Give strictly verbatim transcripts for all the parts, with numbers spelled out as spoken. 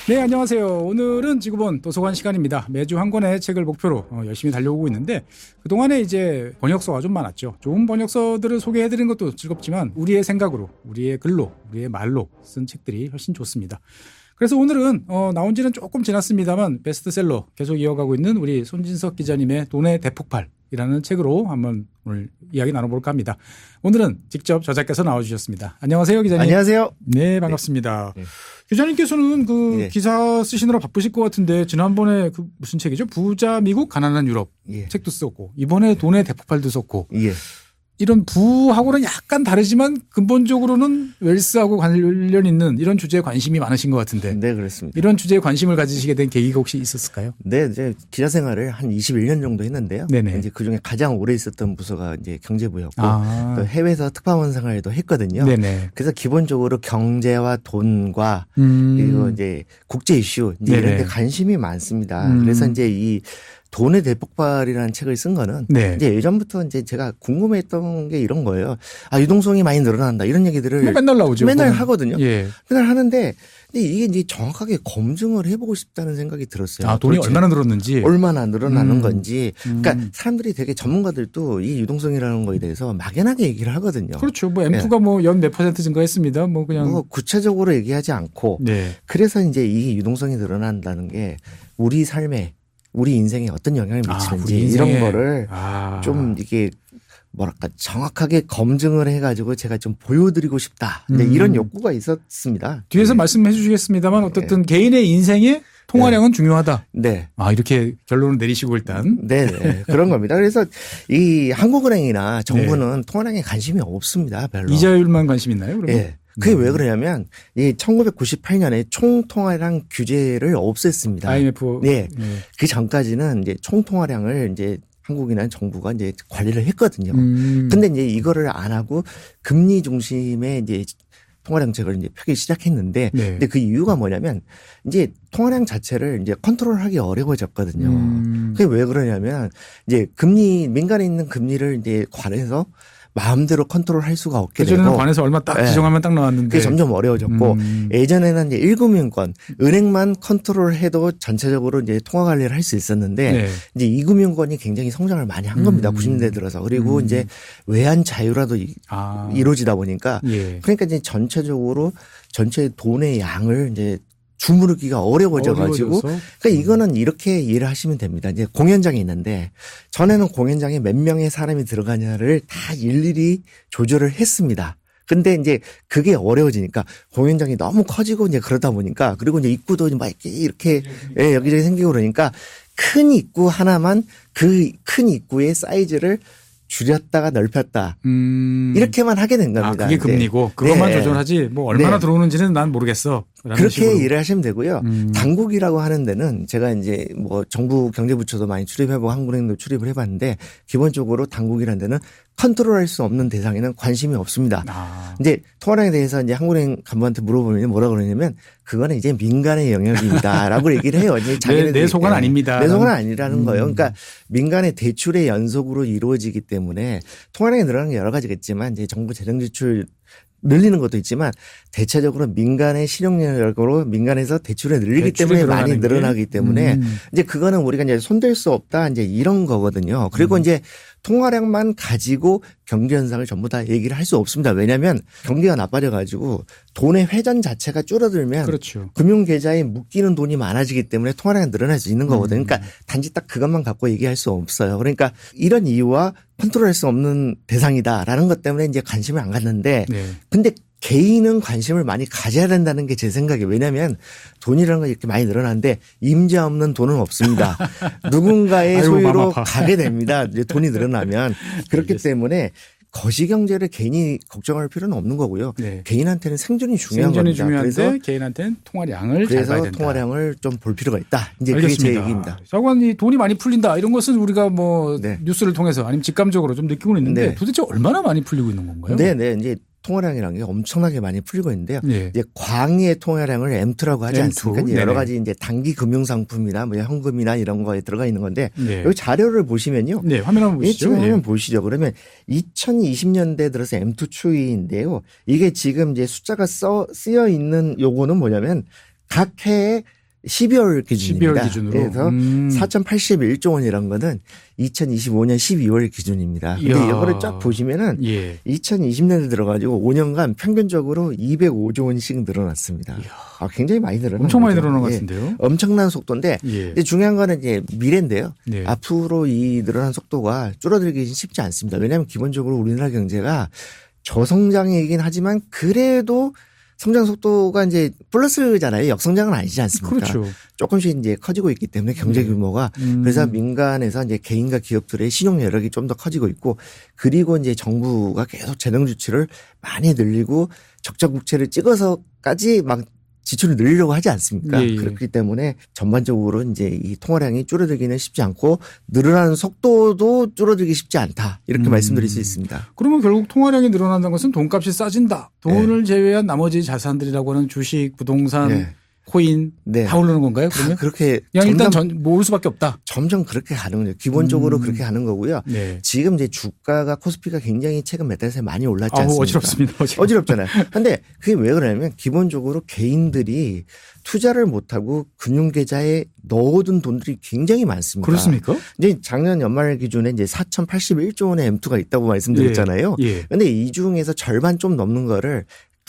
네, 안녕하세요. 오늘은 지구본 도서관 시간입니다. 매주 한 권의 책을 목표로 어, 열심히 달려오고 있는데 그동안에 이제 번역서가 좀 많았죠. 좋은 번역서들을 소개해드리는 것도 즐겁지만 우리의 생각으로, 우리의 글로, 우리의 말로 쓴 책들이 훨씬 좋습니다. 그래서 오늘은 어, 나온 지는 조금 지났습니다만 베스트셀러 계속 이어가고 있는 우리 손진석 기자님의 돈의 대폭발이라는 책으로 한번 오늘 이야기 나눠볼까 합니다. 오늘은 직접 저자께서 나와주셨습니다. 안녕하세요, 기자님. 안녕하세요. 네, 반갑습니다. 네. 네. 기자님께서는 그 네. 기사 쓰시느라 바쁘실 것 같은데 지난번에 그 무슨 책이죠? 부자 미국 가난한 유럽 예. 책도 썼고 이번에 돈의 대폭발도 썼고 예. 이런 부하고는 약간 다르지만 근본적으로는 웰스하고 관련 있는 이런 주제에 관심이 많으신 것 같은데. 네, 그렇습니다. 이런 주제에 관심을 가지시게 된 계기가 혹시 있었을까요? 네, 이제 기자 생활을 한 이십일 년 정도 했는데요. 네네. 이제 그 중에 가장 오래 있었던 부서가 이제 경제부였고 아. 또 해외에서 특파원 생활도 했거든요. 네네. 그래서 기본적으로 경제와 돈과 음. 그리고 이제 국제 이슈 이제 네네. 이런 데 관심이 많습니다. 음. 그래서 이제 이 돈의 대폭발이라는 책을 쓴 거는 네. 이제 예전부터 이제 제가 궁금했던 게 이런 거예요. 아, 유동성이 많이 늘어난다. 이런 얘기들을 뭐 맨날 나오죠. 맨날 보면. 하거든요. 예. 맨날 하는데 근데 이게 이제 정확하게 검증을 해보고 싶다는 생각이 들었어요. 아, 돈이 얼마나 늘었는지. 얼마나 늘어나는 음. 건지. 그러니까 음. 사람들이 되게 전문가들도 이 유동성이라는 거에 대해서 막연하게 얘기를 하거든요. 그렇죠. 뭐 엠투가 뭐 연 몇 퍼센트 증가했습니다. 뭐 그냥. 뭐 구체적으로 얘기하지 않고. 네. 그래서 이제 이 유동성이 늘어난다는 게 우리 삶에 우리 인생에 어떤 영향을 미치는지 아, 이런 거를 아. 좀 이게 뭐랄까 정확하게 검증을 해가지고 제가 좀 보여드리고 싶다. 근데 음. 이런 욕구가 있었습니다. 뒤에서 네. 말씀해 주시겠습니다만 어떻든 개인의 인생에 통화량은 중요하다. 네. 아, 이렇게 결론을 내리시고 일단. 네, 그런 겁니다. 그래서 이 한국은행이나 정부는 통화량에 관심이 없습니다. 별로. 이자율만 관심 있나요? 그러면? 네. 그게 음. 왜 그러냐면 이 천구백구십팔 년에 총통화량 규제를 없앴습니다. 아이엠에프. 네. 네. 그 전까지는 이제 총통화량을 이제 한국이나 정부가 이제 관리를 했거든요. 음. 근데 이제 이거를 안 하고 금리 중심의 이제 통화량책을 이제 펴기 시작했는데, 네. 근데 그 이유가 뭐냐면 이제 통화량 자체를 이제 컨트롤하기 어려워졌거든요. 음. 그게 왜 그러냐면 이제 금리 민간에 있는 금리를 이제 관해서 마음대로 컨트롤할 수가 없게 되고. 그전에는 관에서 얼마 딱 네. 지정하면 딱 나왔는데. 그게 점점 어려워졌고 음. 예전에는 이제 일금융권 은행만 컨트롤해도 전체적으로 이제 통화 관리를 할 수 있었는데 네. 이제 이금융권이 굉장히 성장을 많이 한 겁니다. 음. 구십 년대 들어서. 그리고 음. 이제 외환 자유라도 이- 아. 이루어지다 보니까 예. 그러니까 이제 전체적으로 전체 돈의 양을 이제 주무르기가 어려워져가지고 어려워져서. 그러니까 이거는 이렇게 이해를 하시면 됩니다. 이제 공연장이 있는데 전에는 공연장에 몇 명의 사람이 들어가냐를 다 일일이 조절을 했습니다. 근데 이제 그게 어려워지니까 공연장이 너무 커지고 이제 그러다 보니까 그리고 이제 입구도 막 이렇게 이렇게 예, 여기저기 생기고 그러니까 큰 입구 하나만 그 큰 입구의 사이즈를 줄였다가 넓혔다. 음. 이렇게만 하게 된 아, 겁니다. 그게 근데 금리고 그것만 네. 조절하지 뭐 얼마나 네. 들어오는지는 난 모르겠어. 라는 그렇게 식으로. 일을 하시면 되고요. 음. 당국이라고 하는 데는 제가 이제 뭐 정부 경제부처도 많이 출입해보고 한국은행도 출입을 해봤는데 기본적으로 당국이라는 데는 컨트롤할 수 없는 대상에는 관심이 없습니다. 아. 이제 통화량에 대해서 이제 한국은행 간부한테 물어보면 뭐라 그러냐면 그거는 이제 민간의 영역입니다라고 얘기를 해요. 이제 내, 내 속은 아닙니다. 내 속은 아니라는 음. 거예요. 그러니까 민간의 대출의 연속으로 이루어지기 때문에 통화량이 늘어나는 게 여러 가지겠지만 이제 정부 재정 지출 늘리는 것도 있지만 대체적으로 민간의 실용력으로 민간에서 대출을 늘리기 때문에 많이 게? 늘어나기 때문에 음. 이제 그거는 우리가 이제 손댈 수 없다 이제 이런 거거든요. 그리고 음. 이제 통화량만 가지고 경제 현상을 전부 다 얘기를 할 수 없습니다. 왜냐하면 경기가 나빠져 가지고 돈의 회전 자체가 줄어들면 그렇죠. 금융 계좌에 묶이는 돈이 많아지기 때문에 통화량이 늘어날 수 있는 거거든요. 음. 그러니까 단지 딱 그것만 갖고 얘기할 수 없어요. 그러니까 이런 이유와 컨트롤할 수 없는 대상이다라는 것 때문에 이제 관심을 안 갖는데 네. 근데 개인은 관심을 많이 가져야 된다는 게 제 생각이에요. 왜냐하면 돈이라는 건 이렇게 많이 늘어나는데 임자 없는 돈은 없습니다. 누군가의 아이고, 맘 소유로 아파. 가게 됩니다. 이제 돈이 늘어나면. 그렇기 알겠습니다. 때문에 거시경제를 개인이 걱정할 필요는 없는 거고요. 네. 개인한테는 생존이 중요한 생존이 겁니다. 중요한데 그래서 개인한테는 통화량을 잘 봐야 그래서 된다. 통화량을 좀 볼 필요가 있다. 이제 그게 알겠습니다. 제 얘기입니다. 자관 이 돈이 많이 풀린다 이런 것은 우리가 뭐 네. 뉴스를 통해서 아니면 직감적으로 좀 느끼고는 있는데 네. 도대체 얼마나 많이 풀리고 있는 건가요? 네, 네. 이제 통화량이라는 게 엄청나게 많이 풀리고 있는데요. 네. 이제 광의 통화량을 엠투라고 하지 엠투. 않습니까? 이제 여러 네네. 가지 이제 단기 금융 상품이나 뭐 현금이나 이런 거에 들어가 있는 건데 네. 여기 자료를 보시면요. 네, 화면 한번 이 보시죠. 지금 화면 예. 보시죠. 그러면 이천이십 년대 들어서 엠투 추이인데요. 이게 지금 이제 숫자가 써 쓰여 있는 요거는 뭐냐면 각 해에 십이월 기준입니다. 십이월 기준으로. 그래서 음. 사천팔십일조 원이란 거는 이천이십오년 십이월 기준입니다. 근데 이야. 이거를 쫙 보시면은 예. 이천이십년에 들어가지고 오 년간 평균적으로 이백오조 원씩 늘어났습니다. 이야. 아, 굉장히 많이 늘어난 엄청 많이 거죠. 늘어난 것 예. 같은데요. 엄청난 속도인데 예. 근데 중요한 거는 이제 미래인데요. 네. 앞으로 이 늘어난 속도가 줄어들기 쉽지 않습니다. 왜냐하면 기본적으로 우리나라 경제가 저성장이긴 하지만 그래도 성장 속도가 이제 플러스잖아요. 역성장은 아니지 않습니까? 그렇죠. 조금씩 이제 커지고 있기 때문에 경제 네. 규모가 음. 그래서 민간에서 이제 개인과 기업들의 신용 여력이 좀 더 커지고 있고 그리고 이제 정부가 계속 재정 주치를 많이 늘리고 적자 국채를 찍어서까지 막 지출을 늘리려고 하지 않습니까? 예, 예. 그렇기 때문에 전반적으로 이제 이 통화량이 줄어들기는 쉽지 않고 늘어나는 속도도 줄어들기 쉽지 않다. 이렇게 음. 말씀드릴 수 있습니다. 그러면 결국 통화량이 늘어난다는 것은 돈값이 싸진다. 돈을 네. 제외한 나머지 자산들이라고 하는 주식, 부동산, 네. 코인 네. 다 오르는 건가요? 다 그러면 그렇게 그냥 일단 점점, 전, 모을 수밖에 없다. 점점 그렇게 가는 거죠. 기본적으로 음. 그렇게 가는 거고요. 네. 지금 이제 주가가 코스피가 굉장히 최근 몇 달 사이 많이 올랐지 아우, 않습니까? 어지럽습니다. 어지럽. 어지럽잖아요. 근데 그게 왜 그러냐면 기본적으로 개인들이 투자를 못하고 금융계좌에 넣어둔 돈들이 굉장히 많습니다. 그렇습니까? 이제 작년 연말 기준에 이제 사천팔십일조 원의 엠투가 있다고 말씀드렸잖아요. 예. 근데 이 중에서 절반 좀 넘는 거를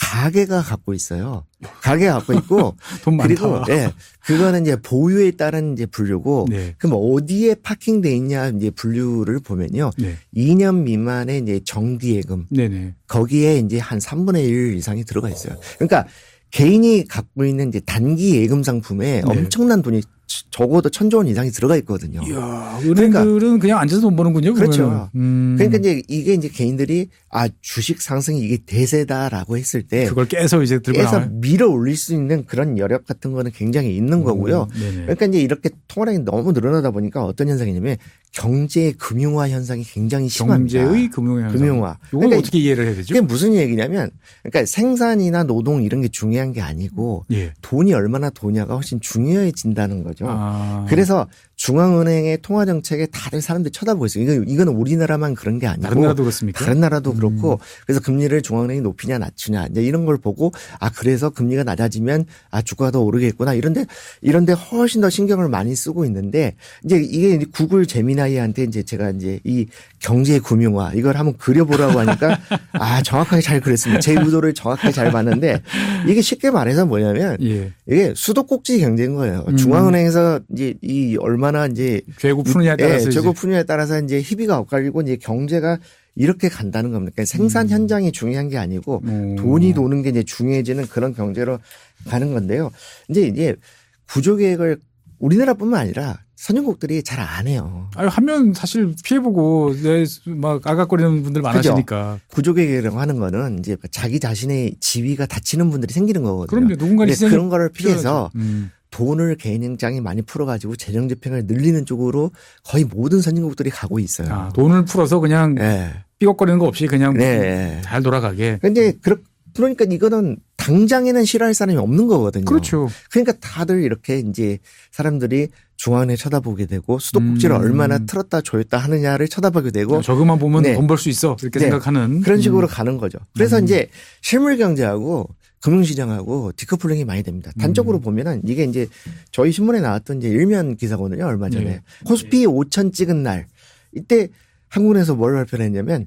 가게가 갖고 있어요. 가게가 갖고 있고 돈 많다. 그리고 네, 그거는 이제 보유에 따른 이제 분류고 네. 그럼 어디에 파킹돼 있냐 이제 분류를 보면요. 네. 이 년 미만의 이제 정기예금 네네. 거기에 이제 한 삼분의 일 이상이 들어가 있어요. 그러니까 개인이 갖고 있는 이제 단기 예금 상품에 네. 엄청난 돈이 적어도 천조 원 이상이 들어가 있거든요. 이야, 은행들은 그냥 앉아서 돈 버는군요. 그렇죠. 그러면은. 음. 그러니까 이제 이게 이제 개인들이 아 주식 상승이 이게 대세다라고 했을 때 그걸 깨서 이제 들고 깨서 나와요. 밀어 올릴 수 있는 그런 여력 같은 거는 굉장히 있는 거고요. 오, 네네. 그러니까 이제 이렇게 통화량이 너무 늘어나다 보니까 어떤 현상이냐면 경제의 금융화 현상이 굉장히 심합니다. 경제의 금융화. 금융화. 이건 그러니까 어떻게 이해를 해야 되죠? 이게 무슨 얘기냐면 그러니까 생산이나 노동 이런 게 중요한 게 아니고 예. 돈이 얼마나 도냐가 훨씬 중요해진다는 거죠. 아. 그래서 중앙은행의 통화 정책에 다른 사람들이 쳐다보고 있어요. 이거 이거는 우리나라만 그런 게 아니고 다른 나라도 그렇습니까? 다른 나라도 음. 그렇고 그래서 금리를 중앙은행이 높이냐 낮추냐 이제 이런 걸 보고 아 그래서 금리가 낮아지면 아 주가가 더 오르겠구나 이런데 이런데 훨씬 더 신경을 많이 쓰고 있는데 이제 이게 구글 제미나이한테 이제 제가 이제 이 경제 금융화 이걸 한번 그려보라고 하니까 아 정확하게 잘 그렸습니다. 제 의도를 정확하게 잘 봤는데 이게 쉽게 말해서 뭐냐면 예. 이게 수도꼭지 경제인 거예요. 음. 중앙은행에서 이제 이 얼마나 이제 죄고 푸느냐에 따라서 예, 이제. 재고 푸느냐에 따라서 이제 희비가 엇갈리고 이제 경제가 이렇게 간다는 겁니다. 그러니까 생산 음. 현장이 중요한 게 아니고 오. 돈이 도는 게 이제 중요해지는 그런 경제로 가는 건데요. 이제 이제 구조 계획을 우리나라뿐만 아니라 선진국들이 잘 안 해요. 아유, 하면 사실 피해보고, 내, 막, 아각거리는 분들 많으시니까. 구조 계획이라고 하는 거는 이제 자기 자신의 지위가 다치는 분들이 생기는 거거든요. 그럼요. 누군가 근데 희생이 그런 거를 피해서 음. 돈을 개인장에 많이 풀어가지고 재정 집행을 늘리는 쪽으로 거의 모든 선진국들이 가고 있어요. 아, 돈을 풀어서 그냥 네. 삐걱거리는 거 없이 그냥 네. 잘 돌아가게. 근데 그러, 그러니까 이거는 당장에는 싫어할 사람이 없는 거거든요. 그렇죠. 그러니까 다들 이렇게 이제 사람들이 중앙에 쳐다보게 되고 수도꼭지를 음. 얼마나 틀었다 조였다 하느냐를 쳐다보게 되고 저것만 보면 네. 돈 벌 수 있어. 이렇게 네. 생각하는. 그런 식으로 음. 가는 거죠. 그래서 음. 이제 실물 경제하고 금융시장하고 디커플링이 많이 됩니다. 단적으로 음. 보면은 이게 이제 저희 신문에 나왔던 이제 일면 기사거든요. 얼마 전에. 네. 코스피 오천 찍은 날. 이때 한국은행에서 뭘 발표했냐면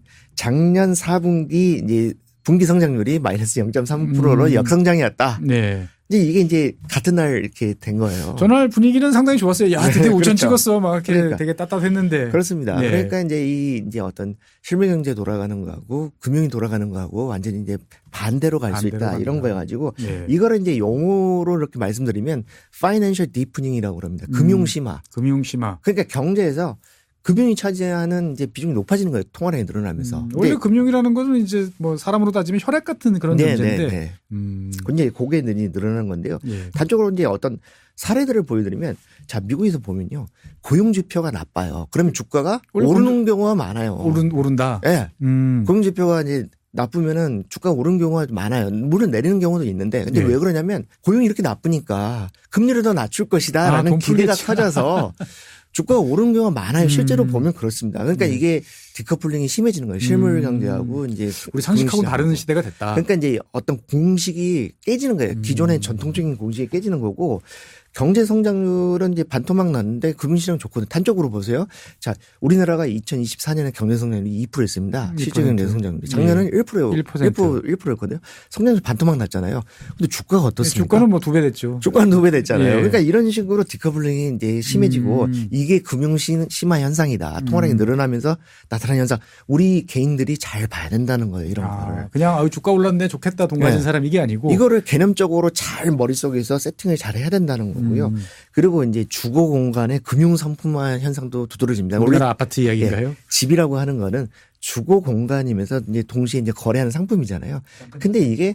작년 사 분기 이제 분기 성장률이 마이너스 영 점 삼 퍼센트로 음. 역성장이었다. 네. 이제 이게 이제 같은 날 이렇게 된 거예요. 전날 분위기는 상당히 좋았어요. 야, 드디어 네, 오천 그렇죠. 찍었어. 막 이렇게 그러니까. 되게 따뜻했는데. 그렇습니다. 네. 그러니까 이제 이 이제 어떤 실물 경제 돌아가는 거하고 금융이 돌아가는 거하고 완전히 이제 반대로 갈 수 반대로 있다 간다. 이런 거여 가지고 네. 이거를 이제 용어로 이렇게 말씀드리면 파이낸셜 디프닝이라고 그럽니다. 금융 심화. 금융심화. 그러니까 경제에서 금융이 차지하는 이제 비중이 높아지는 거예요. 통화량이 늘어나면서. 음, 원래 근데 금융이라는 것은 이제 뭐 사람으로 따지면 혈액 같은 그런 네, 존재인데. 네, 네. 음. 굉장히 고개들이 늘어나는 건데요. 예. 단적으로 이제 어떤 사례들을 보여드리면 자 미국에서 보면요 고용 지표가 나빠요. 그러면 주가가 원래 오르는 경우가 많아요. 오른 오른다. 예. 네. 음. 고용 지표가 이제 나쁘면은 주가가 오르는 경우가 많아요. 물론 내리는 경우도 있는데 근데 네. 왜 그러냐면 고용이 이렇게 나쁘니까 금리를 더 낮출 것이다라는 아, 돈 기대가 풀겠지. 커져서 주가가 오르는 경우가 많아요. 실제로 음. 보면 그렇습니다. 그러니까 네. 이게 디커플링이 심해지는 거예요. 실물 음. 경제하고 이제 우리 상식하고 금융시장하고. 다른 시대가 됐다. 그러니까 이제 어떤 공식이 깨지는 거예요. 음. 기존의 전통적인 공식이 깨지는 거고 경제 성장률은 이제 반토막 났는데 금융시장 좋거든요. 단적으로 보세요. 자, 우리나라가 이천이십사 년에 경제 성장률이 이 퍼센트였습니다. 실질 경제 성장률이. 작년은 일 퍼센트, 일 퍼센트. 일 퍼센트였거든요. 성장률 반토막 났잖아요. 근데 주가가 어떻습니까? 주가는 뭐 두 배 됐죠. 주가는 두 배 됐잖아요. 예. 그러니까 이런 식으로 디커플링이 이제 심해지고 음. 이게 금융 심화 현상이다. 통화량이 음. 늘어나면서 늘어나면서 나타나는 현상. 우리 개인들이 잘 봐야 된다는 거예요. 이런 아, 거를. 그냥 아유 주가 올랐네 좋겠다 돈 가진 네. 사람 이게 아니고 이거를 개념적으로 잘 머릿속에서 세팅을 잘 해야 된다는 거고요. 음. 그리고 이제 주거 공간의 금융 상품화 현상도 두드러집니다. 원래 우리나라 아파트 이야기인가요? 예, 집이라고 하는 거는 주거 공간이면서 이제 동시에 이제 거래하는 상품이잖아요. 근데 이게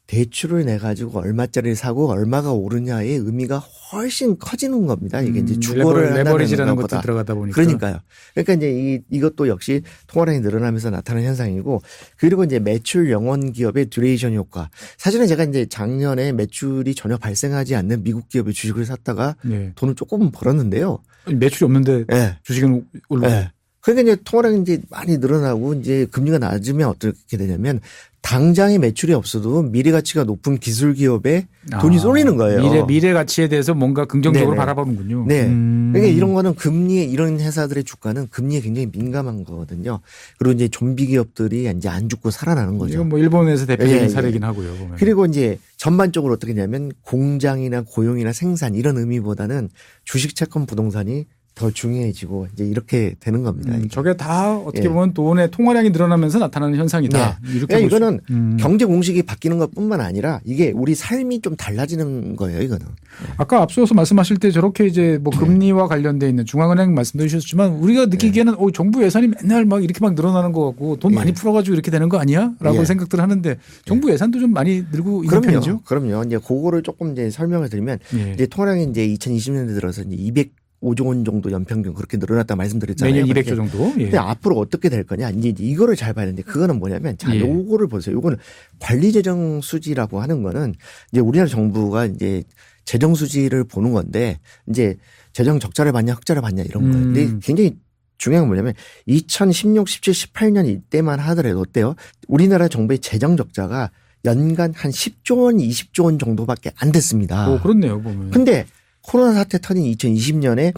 대출을 내 가지고 얼마짜리를 사고 얼마가 오르냐의 의미가 훨씬 커지는 겁니다. 이게 이제 음, 주거를 레버, 한다는 레버리지라는 것도 것보다. 들어가다 보니까 그러니까요. 그러니까 이제 이, 이것도 역시 통화량이 늘어나면서 나타나는 현상이고, 그리고 이제 매출 영원 기업의 듀레이션 효과. 사실은 제가 이제 작년에 매출이 전혀 발생하지 않는 미국 기업의 주식을 샀다가 네. 돈을 조금 벌었는데요. 매출이 없는데 예. 주식은 올라. 네. 그러니까 이제 통화량이 이제 많이 늘어나고 이제 금리가 낮으면 어떻게 되냐면 당장의 매출이 없어도 미래 가치가 높은 기술 기업에 돈이 아, 쏠리는 거예요. 미래 미래 가치에 대해서 뭔가 긍정적으로 네네. 바라보는군요. 네. 음. 그러니까 이런 거는 금리에 이런 회사들의 주가는 금리에 굉장히 민감한 거거든요. 그리고 이제 좀비 기업들이 이제 안 죽고 살아나는 거죠. 이건 뭐 일본에서 대표적인 예, 예. 사례긴 하고요. 보면. 그리고 이제 전반적으로 어떻게 되냐면 공장이나 고용이나 생산 이런 의미보다는 주식 채권 부동산이 더 중요해지고 이제 이렇게 되는 겁니다. 음, 저게 다 어떻게 예. 보면 돈의 통화량이 늘어나면서 나타나는 현상이다. 네. 이렇게 그러니까 볼 수- 이거는 음. 경제 공식이 바뀌는 것뿐만 아니라 이게 우리 삶이 좀 달라지는 거예요. 이거는. 아까 앞서서 말씀하실 때 저렇게 이제 뭐 금리와 관련돼 있는 중앙은행 말씀도 해주셨지만 우리가 느끼기에는 어, 정부 예산이 맨날 막 이렇게 막 늘어나는 것 같고 돈 많이 예. 풀어가지고 이렇게 되는 거 아니야? 라고 예. 생각들 하는데 정부 예산도 좀 많이 늘고 있는 그럼요. 편이죠. 그럼요. 이제 그거를 조금 이제 설명을 드리면 예. 이제 통화량이 이제 이천이십 년대 들어서 이제 이백오 조 원 정도 연평균 그렇게 늘어났다 말씀드렸잖아요. 매년 이백 조 정도. 예. 근데 앞으로 어떻게 될 거냐. 이제 이거를 잘 봐야 되는데 그거는 뭐냐면 자, 예. 요거를 보세요. 요거는 관리 재정 수지라고 하는 거는 이제 우리나라 정부가 이제 재정 수지를 보는 건데 이제 재정 적자를 봤냐 흑자를 봤냐 이런 거예요. 음. 근데 굉장히 중요한 건 뭐냐면 이천십육, 십칠, 십팔 년 이때만 하더라도 어때요? 우리나라 정부의 재정 적자가 연간 한 십 조 원, 이십 조 원 정도밖에 안 됐습니다. 오, 그렇네요. 보면. 근데 코로나 사태 터진 이천이십 년에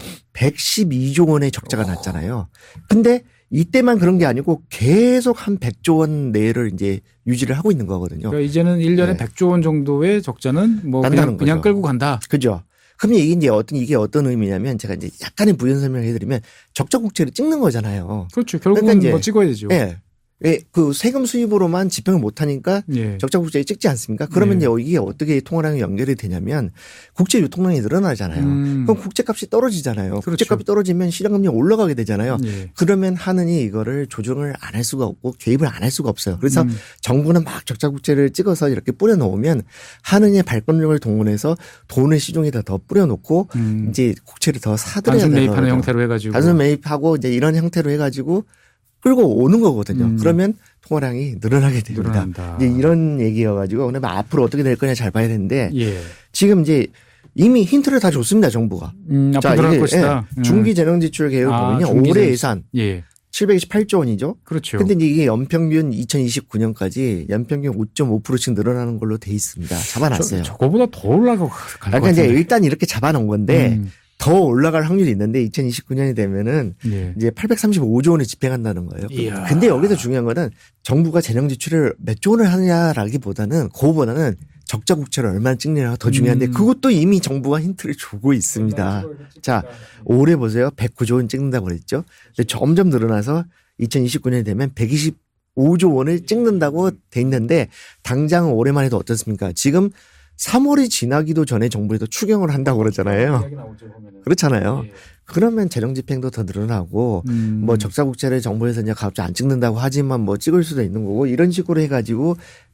백십이 조 원의 적자가 났잖아요. 근데 이때만 그런 게 아니고 계속 한 백 조 원 내를 이제 유지를 하고 있는 거거든요. 그러니까 이제는 일 년에 네. 백 조 원 정도의 적자는 뭐 난다는 그냥, 그냥 거죠. 끌고 간다. 그죠? 그럼 이게 이제 어떤, 이게 어떤 의미냐면 제가 이제 약간의 부연 설명을 해드리면 적자 국채를 찍는 거잖아요. 그렇죠. 결국은 그러니까 이제- 뭐 찍어야 되죠. 예. 예, 그 세금 수입으로만 집행을 못 하니까 예. 적자 국채에 찍지 않습니까? 그러면 네. 이제 이게 어떻게 통화량이 연결이 되냐면 국채 유통량이 늘어나잖아요. 음. 그럼 국채값이 떨어지잖아요. 그렇죠. 국채값이 떨어지면 시장금리가 올라가게 되잖아요. 예. 그러면 하느니 이거를 조정을 안 할 수가 없고 개입을 안 할 수가 없어요. 그래서 음. 정부는 막 적자 국채를 찍어서 이렇게 뿌려놓으면 하느니의 발권력을 동원해서 돈을 시중에다 더 뿌려놓고 음. 이제 국채를 더 사들여야 단순 되는 매입하는 거죠. 형태로 해가지고. 단순 매입하고 이제 이런 형태로 해가지고 끌고 오는 거거든요. 음. 그러면 통화량이 늘어나게 됩니다. 늘어난다. 이제 이런 얘기여가지고 오늘 앞으로 어떻게 될 거냐 잘 봐야 되는데 예. 지금 이제 이미 힌트를 다 줬습니다. 정부가. 음, 앞으로 늘어날 것이다. 예, 중기 재정 지출 계획을 아, 보면요. 중기 올해 재정- 예산 예. 칠백이십팔 조 원이죠. 그렇죠. 근데 이제 이게 연평균 이천이십구 년까지 연평균 오 점 오 퍼센트씩 늘어나는 걸로 돼 있습니다. 잡아놨어요. 저, 저거보다 더 올라갈 것 그러니까 이제 같은데. 일단 이렇게 잡아놓은 건데 음. 더 올라갈 확률이 있는데 이천이십구 년이 되면은 예. 이제 팔백삼십오 조 원을 집행한다는 거예요. 이야. 근데 여기서 중요한 거는 정부가 재정 지출을 몇 조 원을 하느냐라기보다는 그거보다는 적자 국채를 얼마나 찍느냐가 더 중요한데 음. 그것도 이미 정부가 힌트를 주고 있습니다. 자, 올해 보세요. 백구 조 원 찍는다고 그랬죠. 근데 점점 늘어나서 이천이십구 년이 되면 백이십오 조 원을 찍는다고 돼 있는데 당장 올해만 해도 어떻습니까? 지금 삼월이 지나기도 전에 정부에서 추경을 한다고 그러잖아요. 그렇잖아요. 예. 그러면 재정 집행도 더 늘어나고 음. 뭐 적자 국채를 정부에서 이제 갑자기 안 찍는다고 하지만 뭐 찍을 수도 있는 거고 이런 식으로 해가지고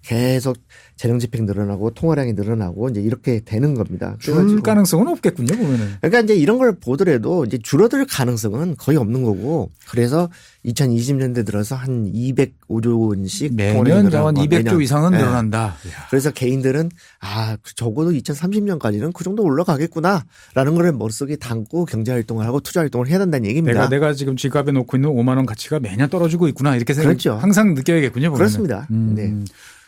계속 재정 집행 늘어나고 통화량이 늘어나고 이제 이렇게 되는 겁니다. 줄 그래가지고 가능성은 없겠군요, 보면은. 그러니까 이제 이런 걸 보더라도 이제 줄어들 가능성은 거의 없는 거고 그래서 이천이십 년대 들어서 한 이백오 조 원씩 통화량이 매년 늘어나고 자원 이백 조 매년. 이상은 네. 늘어난다. 이야. 그래서 개인들은 아 적어도 이천삼십 년까지는 그 정도 올라가겠구나라는 걸 머릿속에 담고 경제활동을 하고 투자활동을 해야 된다는 얘기입니다. 내가 내가 지금 지갑에 놓고 있는 오만 원 가치가 매년 떨어지고 있구나 이렇게 생각 그렇죠. 항상 느껴야겠군요. 보면은. 그렇습니다. 음. 네.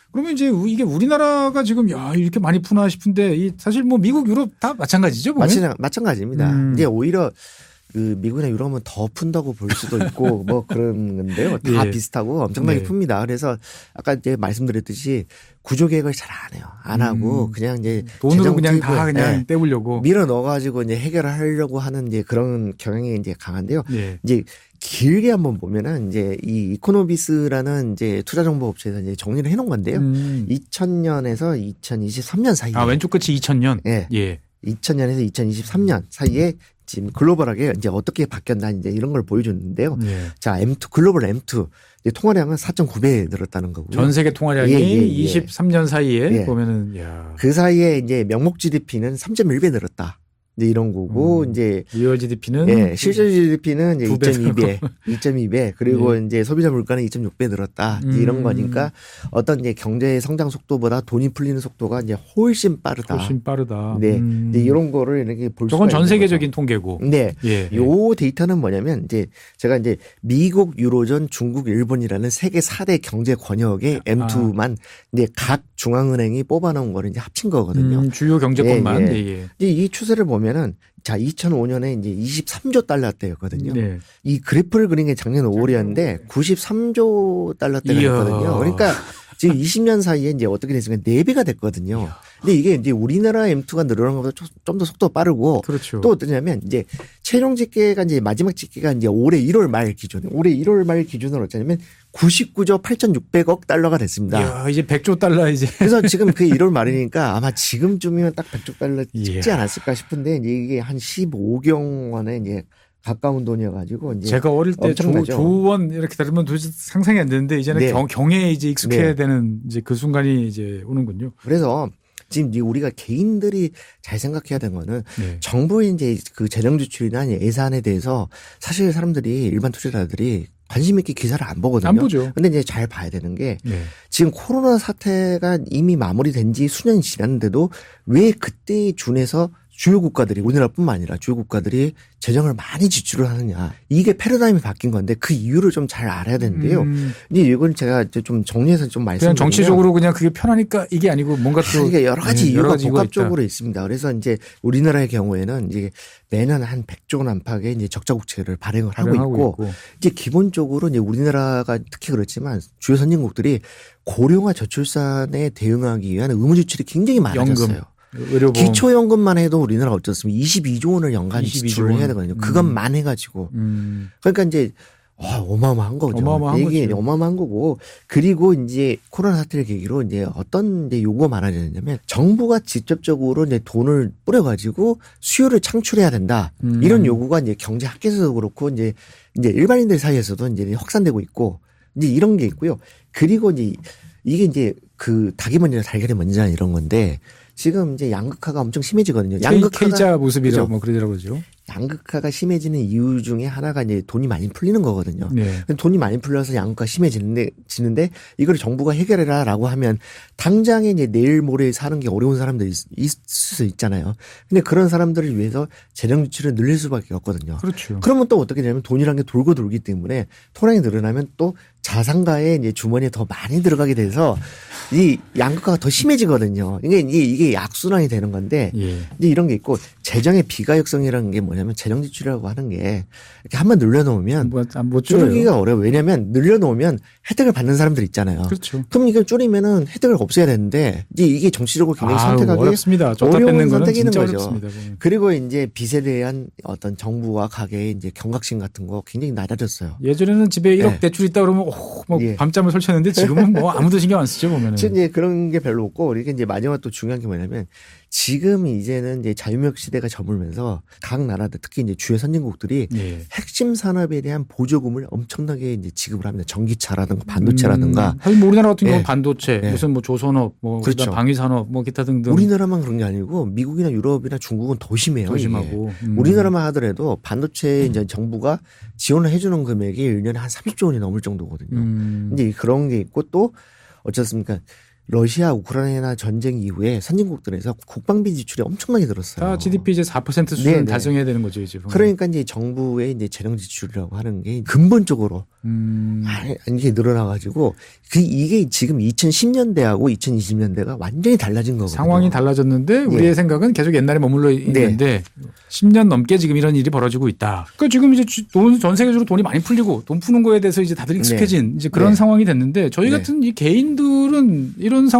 그러면 이제 이게 우리나라가 지금 야 이렇게 많이 푸나 싶은데 이 사실 뭐 미국, 유럽 다 마찬가지죠. 보면? 마찬, 마찬가지입니다. 음. 이제 오히려 그 미국이나 유럽은 더 푼다고 볼 수도 있고 뭐 그런 건데요. 다 예. 비슷하고 엄청나게 네. 풉니다. 그래서 아까 이제 말씀드렸듯이 구조 계획을 잘 안 해요. 안 하고 음. 그냥 이제 돈으로 그냥 재정 다 투입을, 그냥 예, 떼우려고. 밀어 넣어가지고 이제 해결을 하려고 하는 이제 그런 경향이 이제 강한데요. 예. 이제 길게 한번 보면은 이제 이 이코노비스라는 이제 투자 정보 업체에서 이제 정리를 해놓은 건데요. 음. 이천 년에서 이천이십삼 년 사이에 아 왼쪽 끝이 이천 년. 예. 예. 이천 년에서 이천이십삼 년 사이에 지금 글로벌하게 이제 어떻게 바뀌었나 이제 이런 걸 보여줬는데요. 예. 자, 엠 투 글로벌 엠 투 이제 통화량은 사 점 구 배 늘었다는 거고요. 전 세계 통화량이 예, 예, 예. 이십삼 년 사이에 예. 보면은 야. 그 사이에 이제 명목 지디피는 삼 점 일 배 늘었다. 이제 이런 거고 음. 이제 리얼 지디피는 예, 실질 지디피는 이제 두 배 이 점 이 배, 이 점 이 배 그리고 예. 이제 소비자 물가는 이 점 육 배 늘었다. 이제 이런 음. 거니까 어떤 이제 경제의 성장 속도보다 돈이 풀리는 속도가 이제 훨씬 빠르다. 훨씬 빠르다. 네, 음. 이제 이런 거를 이렇게 볼 수가 저건 전 있는 세계적인 통계고. 거죠. 네. 예. 요 데이터는 뭐냐면 이제 제가 이제 미국, 유로존, 중국, 일본이라는 세계 사 대 경제 권역의 엠 투만 이제 각 중앙은행이 뽑아놓은 거를 이제 합친 거거든요. 음, 주요 경제권만. 예, 예, 예. 예. 이제 이 추세를 보면은 자, 이천오 년에 이제 이십삼 조 달러대였거든요. 네. 이 그래프를 그린 게 작년 오월이었는데 구십삼 조 달러대였거든요. 그러니까 지금 이십 년 사이에 이제 어떻게 됐으면 네 배가 됐거든요. 이야. 근데 이게 이제 우리나라 엠 투가 늘어난 것보다 좀 더 속도가 빠르고 그렇죠. 또 어떠냐면 이제 최종 집계가 이제 마지막 집계가 이제 올해 일월 말 기준, 올해 일월 말 기준으로 어쩌냐면 구십구 조 팔천육백억 달러가 됐습니다. 이야, 이제 백 조 달러 이제. 그래서 지금 그 일월 말이니까 아마 지금쯤이면 딱 백 조 달러 찍지 이야. 않았을까 싶은데 이제 이게 한 십오경 원에 이제 가까운 돈이어가지고 이제 제가 어릴 때 조, 엄청나죠. 조원 이렇게 들으면 도대체 상상이 안 되는데 이제는 네. 경, 경에 이제 익숙해야 네. 되는 이제 그 순간이 이제 오는군요. 그래서 지금 이제 우리가 개인들이 잘 생각해야 되는 거는 네. 정부의 이제 그 재정 지출이나 예산에 대해서 사실 사람들이 일반 투자자들이 관심 있게 기사를 안 보거든요. 안 보죠. 근데 이제 잘 봐야 되는 게 네. 지금 코로나 사태가 이미 마무리된 지 수년이 지났는데도 왜 그때에 준해서 주요 국가들이 우리나라뿐만 아니라 주요 국가들이 재정을 많이 지출을 하느냐. 이게 패러다임이 바뀐 건데 그 이유를 좀 잘 알아야 되는데요. 음, 이제 이건 제가 이제 좀 정리해서 좀 그냥 말씀드리면 정치적으로 그냥 그게 편하니까 이게 아니고 뭔가 또 아, 이게 여러 가지 네, 이유가 여러 가지 이유가 복합적으로 있습니다. 그래서 이제 우리나라의 경우에는 이제 매년 한 백조 원 안팎의 이제 적자 국채를 발행을 하고 발행하고 있고, 있고. 이제 기본적으로 이제 우리나라가 특히 그렇지만 주요 선진국들이 고령화 저출산에 대응하기 위한 의무 지출이 굉장히 많아졌어요. 연금, 의료보험. 기초연금만 해도 우리나라가 어떻습니까? 이십이 조 원을 연간 이십이 조 지출을 원. 해야 되거든요. 음. 그것만 해가지고. 음, 그러니까 이제 와, 어마어마한 거죠. 어마어마한 이게 거죠. 어마어마한 거고. 그리고 이제 코로나 사태를 계기로 이제 어떤 이제 요구가 많아졌냐면 정부가 직접적으로 이제 돈을 뿌려가지고 수요를 창출해야 된다. 음. 이런 요구가 이제 경제 학계에서도 그렇고 이제 이제 일반인들 사이에서도 이제 확산되고 있고 이제 이런 게 있고요. 그리고 이제 이게 이제 그 닭이 먼저냐 달걀이 먼저냐 이런 건데 지금 이제 양극화가 엄청 심해지거든요. 양극화가 K자 모습이라고 그죠? 뭐 그러더라고요. 그죠? 양극화가 심해지는 이유 중에 하나가 이제 돈이 많이 풀리는 거거든요. 네. 근데 돈이 많이 풀려서 양극화 심해지는데 지는데 이걸 정부가 해결해라라고 하면 당장에 이제 내일 모레 사는 게 어려운 사람들이 있- 있을 수 있잖아요. 근데 그런 사람들을 위해서 재정 지출을 늘릴 수밖에 없거든요. 그렇죠. 그러면 또 어떻게 되냐면 돈이란 게 돌고 돌기 때문에 토량이 늘어나면 또 자산가에 이제 주머니에 더 많이 들어가게 돼서 이 양극화가 더 심해지거든요. 이게 이게, 이게 악순환이 되는 건데 예. 이제 이런 게 있고 재정의 비가역성이라는 게 뭐냐면 재정 지출이라고 하는 게 이렇게 한번 늘려놓으면 뭐, 아, 못 줄여요. 줄이기가 어려워요. 왜냐하면 늘려놓으면 혜택을 받는 사람들 있잖아요. 그렇죠. 그럼 이걸 줄이면은 혜택을 없애야 되는데 이제 이게 정치적으로 굉장히 아유, 선택하기 어렵습니다. 줬다 어려운 뺏는 거는 선택이는 진짜 거죠. 어렵습니다. 보면. 그리고 이제 빚에 대한 어떤 정부와 가게의 이제 경각심 같은 거 굉장히 낮아졌어요. 예전에는 집에 일억 네. 대출 있다 그러면 오, 뭐 예. 밤잠을 설쳤는데 지금은 뭐 아무도 신경 안 쓰죠 보면은. 지금 이제 그런 게 별로 없고 이게 이제 마지막 또 중요한 게 뭐냐면 지금 이제는 이제 자유무역 시대가 접으면서 각 나라들 특히 이제 주요 선진국들이 예. 핵심 산업에 대한 보조금을 엄청나게 이제 지급을 합니다. 전기차라든가 반도체라든가. 음, 사실 뭐 우리나라 같은 경우는 예. 반도체, 예. 무슨 뭐 조선업, 뭐 그렇죠. 그다음 방위산업, 뭐 기타 등등 우리나라만 그런 게 아니고 미국이나 유럽이나 중국은 더 심해요. 더 이게. 심하고. 음. 우리나라만 하더라도 반도체 이제 정부가 지원을 해주는 금액이 일 년에 한 삼십 조 원이 넘을 정도거든요. 음. 이제 그런 게 있고 또 어쩌습니까? 러시아 우크라이나 전쟁 이후에 선진국들에서 국방비 지출이 엄청나게 늘었어요. 다 지디피 이제 사 퍼센트 수준 네네. 달성해야 되는 거죠, 이제. 그러니까 이제 정부의 이제 재정 지출이라고 하는 게 근본적으로 음. 이게 늘어나가지고 그 이게 지금 이천십 년대하고 이천이십 년대가 완전히 달라진 거거든요. 상황이 달라졌는데 우리의 네. 생각은 계속 옛날에 머물러 있는데 네. 십 년 넘게 지금 이런 일이 벌어지고 있다. 그러니까 지금 이제 돈, 전 세계적으로 돈이 많이 풀리고 돈 푸는 거에 대해서 이제 다들 익숙해진 네. 이제 그런 네. 상황이 됐는데 저희 네. 같은 이 개인들은 이런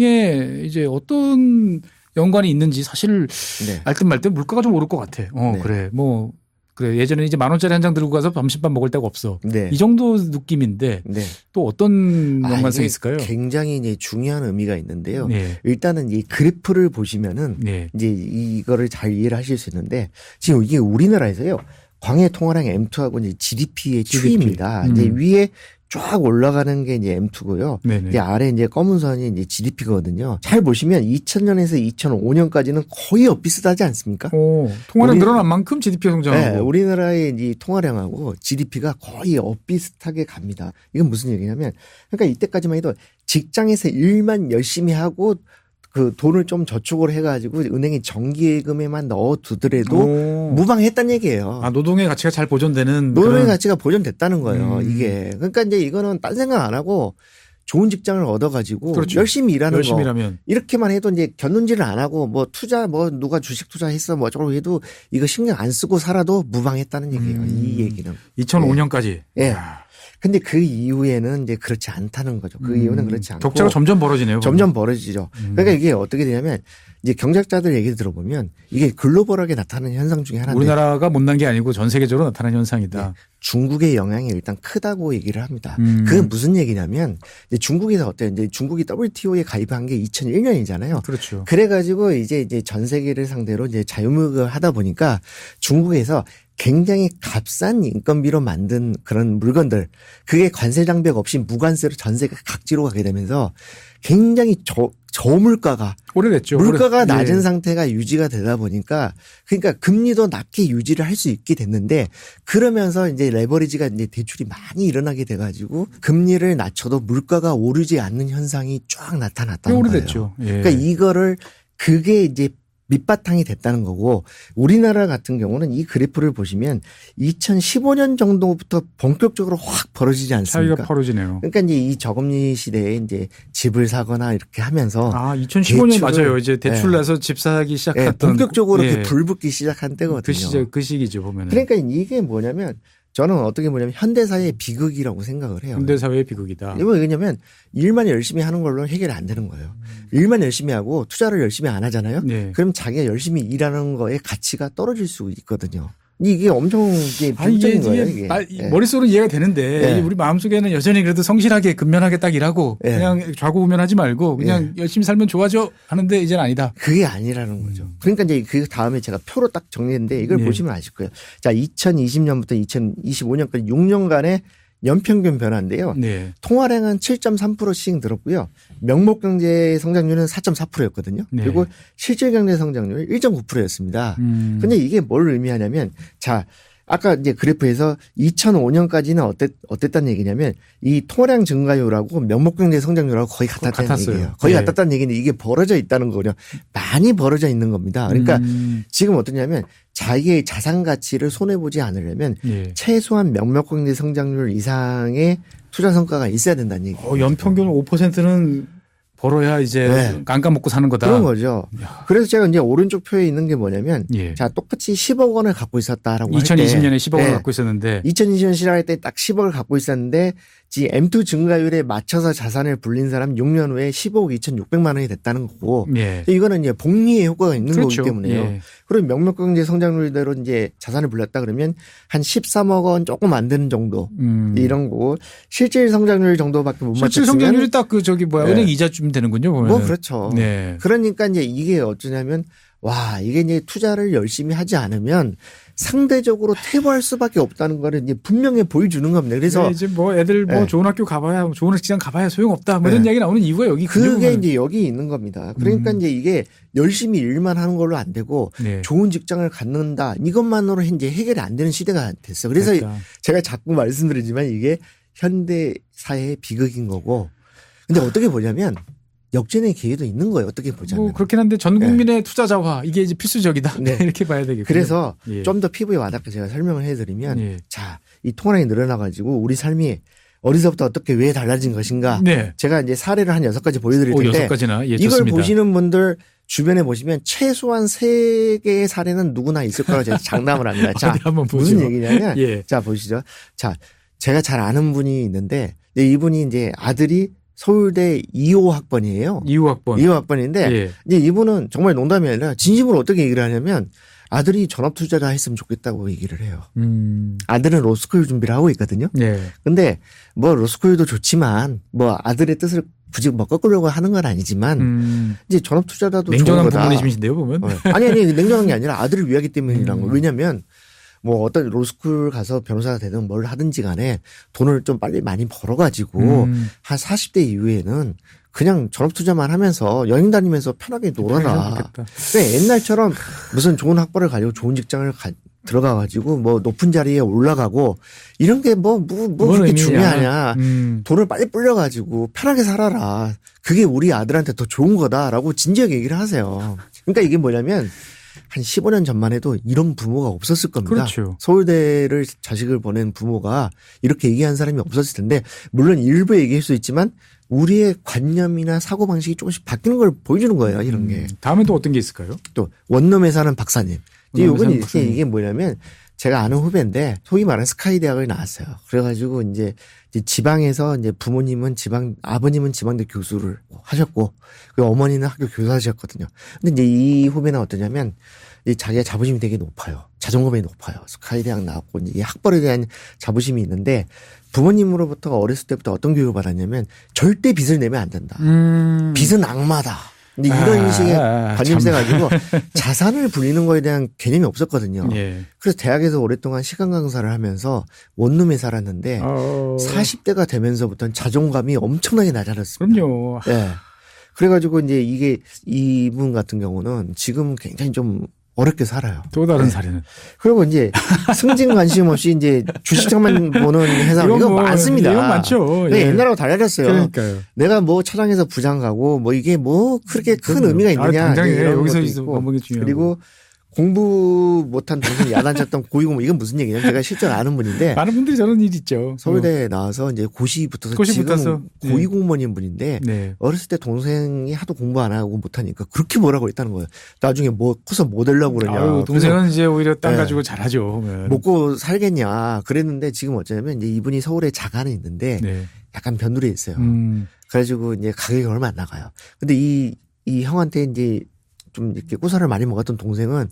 상황에 이제 어떤 연관이 있는지 사실 네. 알듯 말듯 물가가 좀 오를 것 같아. 어, 네. 그래. 뭐, 그래. 예전에 이제 만 원짜리 한 장 들고 가서 점심밥 먹을 데가 없어. 네. 이 정도 느낌인데 네. 또 어떤 아, 연관성이 이게 있을까요? 굉장히 이제 중요한 의미가 있는데요. 네. 일단은 이 그래프를 보시면은 네. 이제 이거를 잘 이해를 하실 수 있는데 지금 이게 우리나라에서요. 광해 통화량 엠 투하고 이제 지디피의 지디피. 추이입니다. 음. 이제 위에 쫙 올라가는 게 이제 엠 투고요. 네네. 이제 아래 이제 검은 선이 이제 지디피거든요. 잘 보시면 이천 년에서 이천오 년까지는 거의 엇비슷하지 않습니까? 오, 통화량 우리- 늘어난 만큼 지디피가 성장하고. 네, 우리나라의 이 통화량하고 지디피가 거의 엇비슷하게 갑니다. 이건 무슨 얘기냐면, 그러니까 이때까지만 해도 직장에서 일만 열심히 하고 그 돈을 좀 저축을 해가지고 은행에 정기예금에만 넣어두더라도 오. 무방했단 얘기예요. 아, 노동의 가치가 잘 보존되는. 노동의 그런- 가치가 보존됐다는 거예요. 음. 이게 그러니까 이제 이거는 딴 생각 안 하고 좋은 직장을 얻어가지고 그렇죠. 열심히 일하는 열심히 거. 일하면. 이렇게만 해도 이제 견눈질을 안 하고 뭐 투자 뭐 누가 주식 투자했어 뭐 저거 해도 이거 신경 안 쓰고 살아도 무방했다는 얘기예요. 음. 이 얘기는. 이천오 년까지. 예. 근데 그 이후에는 이제 그렇지 않다는 거죠. 그 이후는 그렇지 않고 음. 격차가 점점 벌어지네요. 점점 벌어지죠. 음. 그러니까 이게 어떻게 되냐면 이제 경제학자들 얘기 들어보면 이게 글로벌하게 나타나는 현상 중에 하나인데 우리나라가 못난 게 아니고 전 세계적으로 나타나는 현상이다. 네. 중국의 영향이 일단 크다고 얘기를 합니다. 음. 그게 무슨 얘기냐면 이제 중국에서 어때요? 이제 중국이 더블유티오에 가입한 게 이천일 년이잖아요. 그렇죠. 그래가지고 이제 이제 전 세계를 상대로 이제 자유무역을 하다 보니까 중국에서 굉장히 값싼 인건비로 만든 그런 물건들 그게 관세 장벽 없이 무관세로 전 세계 각지로 가게 되면서 굉장히 저, 저물가가 오래됐죠. 물가가 오래- 낮은 예. 상태가 유지가 되다 보니까 그러니까 금리도 낮게 유지를 할 수 있게 됐는데 그러면서 이제 레버리지가 이제 대출이 많이 일어나게 돼가지고 금리를 낮춰도 물가가 오르지 않는 현상이 쫙 나타났다는 거예요. 오래됐죠. 예. 그러니까 이거를 그게 이제 밑바탕이 됐다는 거고 우리나라 같은 경우는 이 그래프를 보시면 이천십오 년 정도부터 본격적으로 확 벌어지지 않습니까? 차이가 벌어지네요. 그러니까 이제 이 저금리 시대에 이제 집을 사거나 이렇게 하면서 아, 이천십오 년 대출을- 맞아요. 이제 대출 예. 내서 집 사기 예, 시작했던 본격적으로 예. 이렇게 불붙기 시작한 때거든요. 그 시절 그 시기죠 보면은. 그러니까 이게 뭐냐면 저는 어떻게 보냐면 현대사의 비극이라고 생각을 해요. 현대 사회의 비극이다. 이거 왜냐면 일만 열심히 하는 걸로 해결이 안 되는 거예요. 일만 열심히 하고 투자를 열심히 안 하잖아요. 네. 그럼 자기가 열심히 일하는 거에 가치가 떨어질 수 있거든요. 이게 엄청 이게 아, 이게, 비극적인 거예요. 이게, 이게. 아, 이 예. 머릿속으로 이해가 되는데 예. 이게 우리 마음속에는 여전히 그래도 성실하게 근면하게 딱 일하고 예. 그냥 좌고우면하지 말고 그냥 열심히 살면 좋아져 하는데 이제는 아니다. 그게 아니라는 거죠. 그러니까 이제 그 다음에 제가 표로 딱 정리했는데 이걸 예. 보시면 아실 거예요. 자, 이천이십 년부터 이천이십오 년까지 육 년간의 연평균 변화인데요. 네. 통화량은 칠 점 삼 퍼센트씩 늘었고요. 명목경제 성장률은 사 점 사 퍼센트였거든요. 네. 그리고 실질경제 성장률이 일 점 구 퍼센트였습니다. 음. 근데 이게 뭘 의미하냐면 자, 아까 이제 그래프에서 이천오 년까지는 어땠, 어땠다는 얘기냐면 이 통화량 증가율하고 명목경제 성장률하고 거의 같았다는 같았어요. 얘기예요. 거의 네. 같았다는 얘기는 이게 벌어져 있다는 거거든요. 많이 벌어져 있는 겁니다. 그러니까 음. 지금 어떠냐면 자기의 자산 가치를 손해보지 않으려면 예. 최소한 명목경제 성장률 이상의 투자 성과가 있어야 된다는 얘기예요. 어, 연평균 오 퍼센트는 벌어야 이제 네. 깜깜 먹고 사는 거다. 그런 거죠. 그래서 제가 이제 오른쪽 표에 있는 게 뭐냐면 예. 자 똑같이 십억 원을 갖고 있었다라고 이천이십 년에 할 때, 십억 원 네. 갖고 있었는데 이천이십 년 시작할 때 딱 십억을 갖고 있었는데 지 엠 투 증가율에 맞춰서 자산을 불린 사람 육 년 후에 십억 이천육백만 원이 됐다는 거고 예. 이거는 이제 복리의 효과가 있는 그렇죠. 거기 때문에요. 예. 그리고 명목경제 성장률대로 이제 자산을 불렸다 그러면 한 십삼억 원 조금 안 되는 정도 음. 이런 거고 실질 성장률 정도밖에 못 실질 맞췄으면 성장률이 딱 그 저기 뭐야 네. 은행 이자쯤 되는군요. 보면. 뭐 그렇죠. 네. 그러니까 이제 이게 어쩌냐면 와 이게 이제 투자를 열심히 하지 않으면 상대적으로 퇴보할 수밖에 없다는 거를 이제 분명히 보여주는 겁니다. 그래서 네, 이제 뭐 애들 뭐 네. 좋은 학교 가봐야 좋은 직장 가봐야 소용없다. 뭐 이런 네. 이야기 나오는 이유가 여기 그게 이제 여기 있는 겁니다. 그러니까 음. 이제 이게 열심히 일만 하는 걸로 안 되고 네. 좋은 직장을 갖는다 이것만으로 이제 해결이 안 되는 시대가 됐어. 그래서 됐다. 제가 자꾸 말씀드리지만 이게 현대 사회의 비극인 거고. 근데 어떻게 보냐면 역전의 기회도 있는 거예요. 어떻게 보자면. 뭐 그렇긴 한데 전 국민의 네. 투자자화 이게 이제 필수적이다. 네. 이렇게 봐야 되겠군요. 그래서 예. 좀 더 피부에 와닿게 제가 설명을 해드리면 예. 자, 이 통화량이 늘어나가지고 우리 삶이 어디서부터 어떻게 왜 달라진 것인가. 네. 제가 이제 사례를 한 여섯 가지 보여드릴 텐데 오, 여섯 가지나. 예, 이걸 좋습니다. 보시는 분들 주변에 보시면 최소한 세 개의 사례는 누구나 있을 거라고 제가 장담을 합니다. 자, 한번 무슨 얘기냐면 예. 자 보시죠. 자, 제가 잘 아는 분이 있는데 이분이 이제 아들이 서울대 이 호 학번이에요. 이 호 학번. 이 호 학번인데 예. 이제 이분은 정말 농담이 아니라 진심으로 어떻게 얘기를 하냐면 아들이 전업 투자를 했으면 좋겠다고 얘기를 해요. 음. 아들은 로스쿨 준비를 하고 있거든요. 예. 근데 뭐 로스쿨도 좋지만 뭐 아들의 뜻을 굳이 뭐 꺾으려고 하는 건 아니지만 음. 이제 전업 투자라도 냉정한 좋은 거다. 부모님이신데요, 보면. 어. 아니 아니 냉정한 게 아니라 아들을 위하기 때문이란 음. 거. 왜냐하면 뭐 어떤 로스쿨 가서 변호사가 되든 뭘 하든지 간에 돈을 좀 빨리 많이 벌어가지고 음. 한 사십 대 이후에는 그냥 전업 투자만 하면서 여행 다니면서 편하게 놀아라. 그러니까 옛날처럼 무슨 좋은 학벌을 가지고 좋은 직장을 가, 들어가가지고 뭐 높은 자리에 올라가고 이런 게 뭐 뭐 뭐 그렇게 의미냐. 중요하냐. 음. 돈을 빨리 불려가지고 편하게 살아라. 그게 우리 아들한테 더 좋은 거다라고 진지하게 얘기를 하세요. 그러니까 이게 뭐냐면 한 십오 년 전만 해도 이런 부모가 없었을 겁니다. 그렇죠. 서울대를 자식을 보낸 부모가 이렇게 얘기한 사람이 없었을 텐데 물론 일부 얘기할 수 있지만 우리의 관념이나 사고방식이 조금씩 바뀌는 걸 보여주는 거예요. 이런 게. 음, 다음에 또 어떤 게 있을까요? 또 원룸에 사는 박사님. 이건 이게, 이게 뭐냐면 제가 아는 후배인데 소위 말하는 스카이 대학을 나왔어요. 그래가지고 이제 지방에서 이제 부모님은 지방, 아버님은 지방대 교수를 하셨고 어머니는 학교 교사하셨거든요. 근데 이제 이 후배는 어떠냐면 이 자기가 자부심이 되게 높아요. 자존감이 높아요. 스카이 대학 나왔고 이제 이 학벌에 대한 자부심이 있는데 부모님으로부터 어렸을 때부터 어떤 교육을 받았냐면 절대 빚을 내면 안 된다. 음. 빚은 악마다. 근데 이런 아, 식의 관념이 있어가지고 자산을 불리는 거에 대한 개념이 없었거든요. 예. 그래서 대학에서 오랫동안 시간 강사를 하면서 원룸에 살았는데 어. 사십 대가 되면서부터는 자존감이 엄청나게 낮아졌습니다. 그럼요. 네. 그래가지고 이제 이게 이분 같은 경우는 지금 굉장히 좀 어렵게 살아요. 또 다른 네. 사례는. 그리고 이제 승진 관심 없이 이제 주식장만 보는 회사 이거 뭐, 많습니다. 이건 많죠. 예. 옛날하고 달라졌어요. 그러니까요. 내가 뭐 차량에서 부장 가고 뭐 이게 뭐 그렇게 큰 그럼요. 의미가 있느냐. 아, 당장에 여기서 있고 그리고 공부 못한 동생이 야단쳤던 고이공무 이건 무슨 얘기냐면 제가 실제로 아는 분인데 많은 분들이 저런 일 있죠. 서울대 나와서 이제 고시 붙어서 고시 지금 붙어서 고위공무원인 분인데 네. 어렸을 때 동생이 하도 공부 안 하고 못하니까 그렇게 뭐라고 했다는 거예요. 나중에 뭐 커서 뭐 되려고 그러냐. 아유, 동생은 이제 오히려 땅 가지고 네. 잘하죠. 먹고 살겠냐. 그랬는데 지금 어쩌냐면 이제 이분이 서울에 자가는 있는데 네. 약간 변두리에 있어요. 음. 그래가지고 이제 가격이 얼마 안 나가요. 근데 이, 이 형한테 이제 좀 이렇게 꾸사를 많이 먹었던 동생은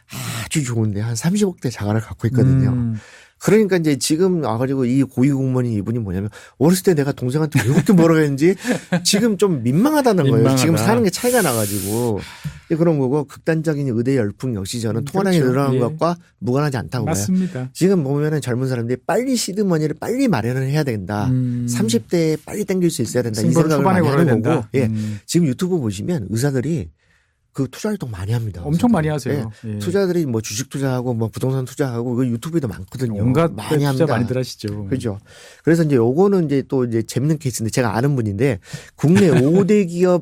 아주 좋은데 한 삼십억대 자가를 갖고 있거든요. 음. 그러니까 이제 지금 와가지고 이 고위공무원인 이분이 뭐냐면 어렸을 때 내가 동생한테 왜 그렇게 뭐라고 했는지 지금 좀 민망하다는 거예요. 민망하다. 지금 사는 게 차이가 나가지고 그런 거고 극단적인 의대 열풍 역시 저는 통화량이 그렇죠. 늘어나는 예. 것과 무관하지 않다고 맞습니다. 봐요. 지금 보면은 젊은 사람들이 빨리 시드머니를 빨리 마련을 해야 된다. 음. 삼십 대에 빨리 당길 수 있어야 된다. 이 생각을 많이 하는 된다. 거고 예. 음. 지금 유튜브 보시면 의사들이 그 투자 활동 많이 합니다. 엄청 많이 하세요. 네. 예. 투자들이 뭐 주식 투자하고 뭐 부동산 투자하고 그 유튜브에도 많거든요. 온갖 많이 투자 합니다. 많이들 하시죠. 그렇죠. 그래서 이제 요거는 이제 또 이제 재밌는 케이스인데 제가 아는 분인데 국내 오 대 기업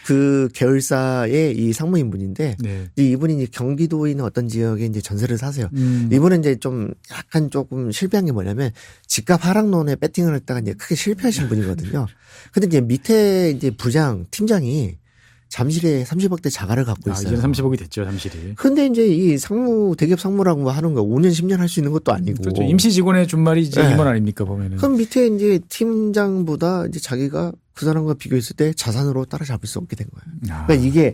그 계열사의 이 상무인 분인데 네. 이분이 이제 경기도에 있는 어떤 지역에 이제 전세를 사세요. 음. 이분은 이제 좀 약간 조금 실패한 게 뭐냐면 집값 하락론에 배팅을 했다가 이제 크게 실패하신 분이거든요. 근데 이제 밑에 이제 부장 팀장이 잠실에 삼십억대 자가를 갖고 있어요. 아, 이제 삼십억이 됐죠, 잠실이. 근데 이제 이 상무, 대기업 상무라고 하는 거 오 년, 십 년 할 수 있는 것도 아니고. 그렇죠. 임시 직원의 준말이 이제 네. 임원 아닙니까, 보면은. 그럼 밑에 이제 팀장보다 이제 자기가 그 사람과 비교했을 때 자산으로 따라잡을 수 없게 된 거예요. 아. 그러니까 이게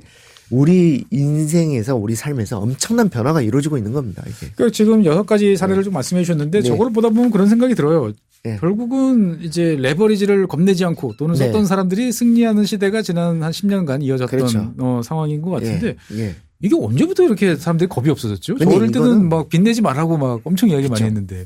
우리 인생에서 우리 삶에서 엄청난 변화가 이루어지고 있는 겁니다, 이게. 그러니까 지금 여섯 가지 사례를 네. 좀 말씀해 주셨는데 네. 저걸 보다 보면 그런 생각이 들어요. 네. 결국은 이제 레버리지를 겁내지 않고 돈을 썼던 네. 사람들이 승리하는 시대가 지난 한 십 년간 이어졌던 그렇죠. 어, 상황인 것 같은데 예. 예. 이게 언제부터 이렇게 사람들이 겁이 없어졌죠? 저 어릴 때는 막 빚내지 말라고 막 엄청 이야기 그렇죠. 많이 했는데.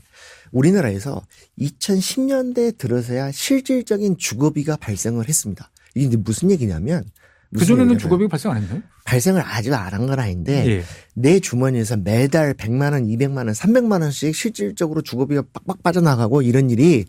우리나라에서 이천십 년대 들어서야 실질적인 주거비가 발생을 했습니다. 이게 이제 무슨 얘기냐면 그전에는 주거비가 발생 안 했나요? 발생을 아직 안 한 건 아닌데 예. 내 주머니에서 매달 백만 원, 이백만 원, 삼백만 원씩 실질적으로 주거비가 빡빡 빠져나가고 이런 일이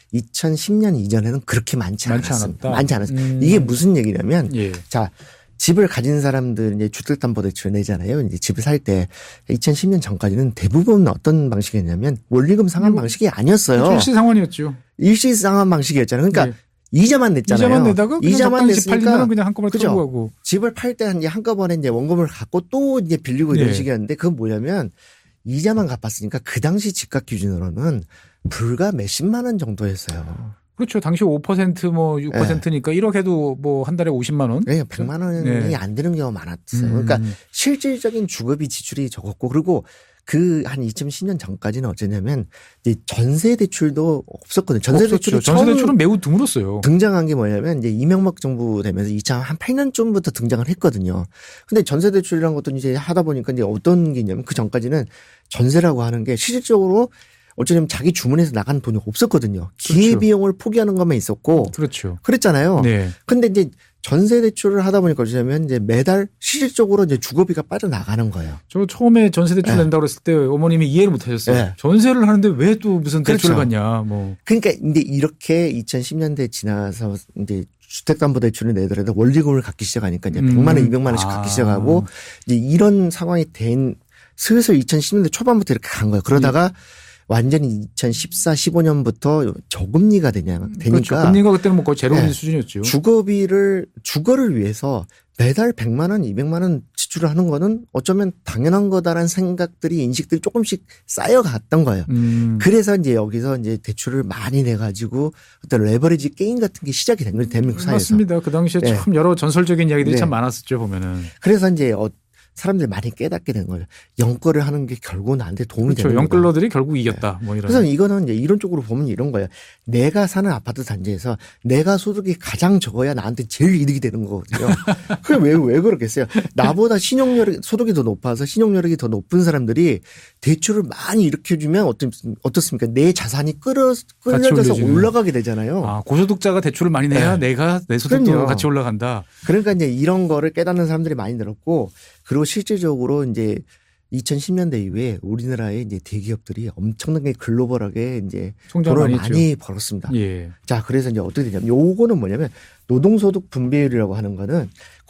이천십 년 이전에는 그렇게 많지, 많지 않았습니다. 않았다. 많지 않았어요. 음. 이게 무슨 얘기냐면 예. 자 집을 가진 사람들 이제 주택담보대출 내잖아요. 이제 집을 살 때 이천십 년 전까지는 대부분 어떤 방식이었냐면 원리금 상환 음. 방식이 아니었어요. 일시 상환이었죠. 일시 상환 방식이었잖아요. 그러니까 네. 이자만 냈잖아요. 이자만 내다가 그냥 이자만 적당히 팔리면 냈으니까 그냥 한꺼번에 그죠? 털고 가고. 집을 팔 때 이제 한꺼번에 이제 원금을 갚고 또 이제 빌리고 이런 네. 식이었는데 그건 뭐냐면 이자만 갚았으니까 그 당시 집값 기준으로는 불과 몇십만 원 정도였어요. 그렇죠. 당시 오 퍼센트 뭐 육 퍼센트니까 네. 일억 해도 뭐 한 달에 오십만 원. 네, 백만 원이 네. 안 되는 경우가 많았어요. 음. 그러니까 실질적인 주거비 지출이 적었고 그리고 그 한 이천십 년 전까지는 어쩌냐면 이제 전세 대출도 없었거든요. 전세 대출이 전세 대출은 매우 드물었어요. 등장한 게 뭐냐면 이제 이명박 정부 되면서 이천팔 년쯤부터 등장을 했거든요. 근데 전세 대출이라는 것도 이제 하다 보니까 이제 어떤 게 있냐면 그 전까지는 전세라고 하는 게 실질적으로 어쩌면 자기 주문에서 나간 돈이 없었거든요. 기회비용을 그렇죠. 포기하는 것만 있었고. 그렇죠. 그랬잖아요. 네. 근데 이제 전세 대출을 하다 보니까 어쩌면 이제 매달 실질적으로 이제 주거비가 빠져나가는 거예요. 저 처음에 전세 대출 네. 낸다고 했을 때 어머님이 이해를 못 하셨어요. 네. 전세를 하는데 왜 또 무슨 대출을 그렇죠. 받냐, 뭐. 그러니까 이제 이렇게 이천십 년대 지나서 이제 주택담보대출을 내더라도 원리금을 갚기 시작하니까 이제 백만 원, 음. 이백만 원씩 아. 갚기 시작하고 이제 이런 상황이 된 슬슬 이천십 년대 초반부터 이렇게 간 거예요. 그러다가 네. 완전히 이천십사, 십오 년부터 저금리가 되냐, 되니까. 그렇죠. 금리가 그때는 뭐 거의 제로금리 네. 수준이었죠. 주거비를, 주거를 위해서 매달 백만 원, 이백만 원 지출을 하는 거는 어쩌면 당연한 거다라는 생각들이, 인식들이 조금씩 쌓여갔던 거예요. 음. 그래서 이제 여기서 이제 대출을 많이 내가지고 어떤 레버리지 게임 같은 게 시작이 된 거예요. 대한민국 사회에서. 맞습니다. 그 당시에 네. 참 여러 전설적인 이야기들이 네. 참 많았었죠, 보면은. 그래서 이제 어, 사람들이 많이 깨닫게 된 거예요. 영끌을 하는 게 결국은 나한테 도움이 그렇죠. 되는 거다. 영끌러들이 결국 이겼다. 네. 뭐 이런. 그래서 이거는 이제 이론적으로 보면 이런 거예요. 내가 사는 아파트 단지에서 내가 소득이 가장 적어야 나한테 제일 이득이 되는 거거든요. 그게 왜, 왜 그렇겠어요? 나보다 신용여력, 소득이 더 높아서 신용여력이 더 높은 사람들이 대출을 많이 일으켜주면 어떻, 어떻습니까? 내 자산이 끌어, 끌려져서 올라가게 되잖아요. 아, 고소득자가 대출을 많이 내야 네. 내가 내 소득도 그럼요. 같이 올라간다. 그러니까 이제 이런 거를 깨닫는 사람들이 많이 늘었고 그리고 실질적으로 이제 이천십 년대 이후에 우리나라의 이제 대기업들이 엄청나게 글로벌하게 이제 돈을 많이, 많이 벌었습니다. 예. 자, 그래서 이제 어떻게 되냐면 요거는 뭐냐면 노동소득 분배율이라고 하는 거는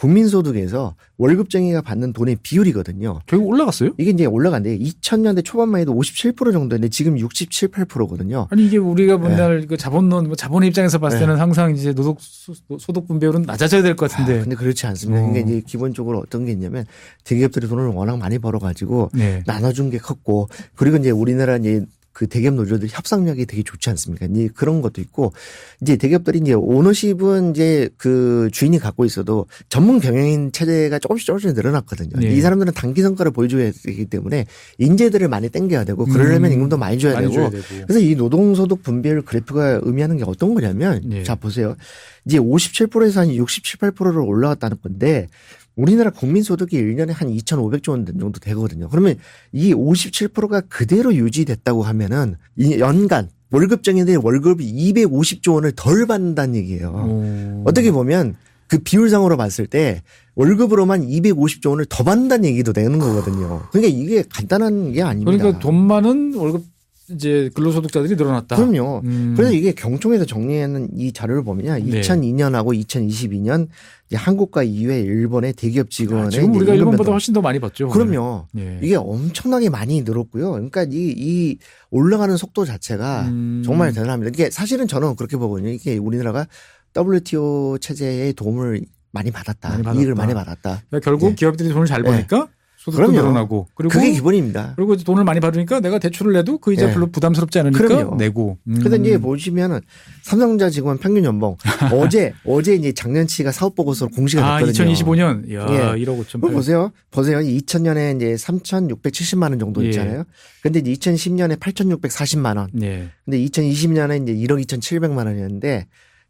국민소득에서 월급쟁이가 받는 돈의 비율이거든요. 결국 올라갔어요? 이게 이제 올라간대. 이천 년대 초반만 해도 오십칠 퍼센트 정도인데 지금 육십칠, 팔 퍼센트거든요. 아니 이게 우리가 맨날 네. 그 자본론, 자본의 입장에서 봤을 때는 네. 항상 이제 노동 소득 분배율은 낮아져야 될 것 같은데. 아, 근데 그렇지 않습니다. 어. 그러니까 이제 기본적으로 어떤 게 있냐면 대기업들이 돈을 워낙 많이 벌어가지고 네. 나눠준 게 컸고 그리고 이제 우리나라 이제 그 대기업 노조들 협상력이 되게 좋지 않습니까? 이제 그런 것도 있고 이제 대기업들이 이제 오너십은 이제 그 주인이 갖고 있어도 전문 경영인 체제가 조금씩 조금씩 늘어났거든요. 네. 이 사람들은 단기 성과를 보여줘야 되기 때문에 인재들을 많이 땡겨야 되고 그러려면 음. 임금도 많이 줘야, 많이 되고. 줘야 되고. 그래서 이 노동소득 분배율 그래프가 의미하는 게 어떤 거냐면 네. 자 보세요. 이제 오십칠 퍼센트에서 한 육십칠, 팔 퍼센트로 올라갔다는 건데 우리나라 국민소득이 일 년에 한 이천오백조 원 정도 되거든요. 그러면 이 오십칠 퍼센트가 그대로 유지됐다고 하면은 이 연간 월급쟁이들의 월급이 이백오십조 원을 덜 받는다는 얘기예요. 오. 어떻게 보면 그 비율상으로 봤을 때 월급으로만 이백오십조 원을 더 받는다는 얘기도 되는 거거든요. 그러니까 이게 간단한 게 아닙니다. 그러니까 돈 많은 월급 이제 근로소득자들이 늘어났다. 그럼요. 음. 그래서 이게 경총에서 정리하는 이 자료를 보면요. 네. 이천이 년하고 이천이십이 년 이제 한국과 이외 일본의 대기업 직원의 아, 지금 우리가 일본보다 훨씬 더 많이 받죠. 그럼요. 네. 이게 엄청나게 많이 늘었고요. 그러니까 이, 이 올라가는 속도 자체가 음. 정말 대단합니다. 이게 사실은 저는 그렇게 보거든요. 이게 우리나라가 더블유티오 체제의 도움을 많이 받았다. 많이 받았다. 이익을 많이 받았다. 그러니까 결국 네. 기업들이 돈을 잘 버니까 네. 소득도 늘어나고 그리고 그게 기본입니다. 그리고 돈을 많이 받으니까 내가 대출을 내도 그 이자 네. 별로 부담스럽지 않으니까 그럼요. 내고. 음. 그런데 이제 보시면은 삼성전자 직원 평균 연봉 어제 어제 이제 작년치가 사업 보고서로 공시가 됐거든요. 아, 이천이십오 년. 야, 예. 일억 오천팔백. 보세요. 보세요. 이천 년에 이제 삼천육백칠십만 원 정도 있잖아요. 예. 근데 이제 이천십 년에 팔천육백사십만 원. 예. 근데 이천이십 년에 이제 일억 이천칠백만 원이었는데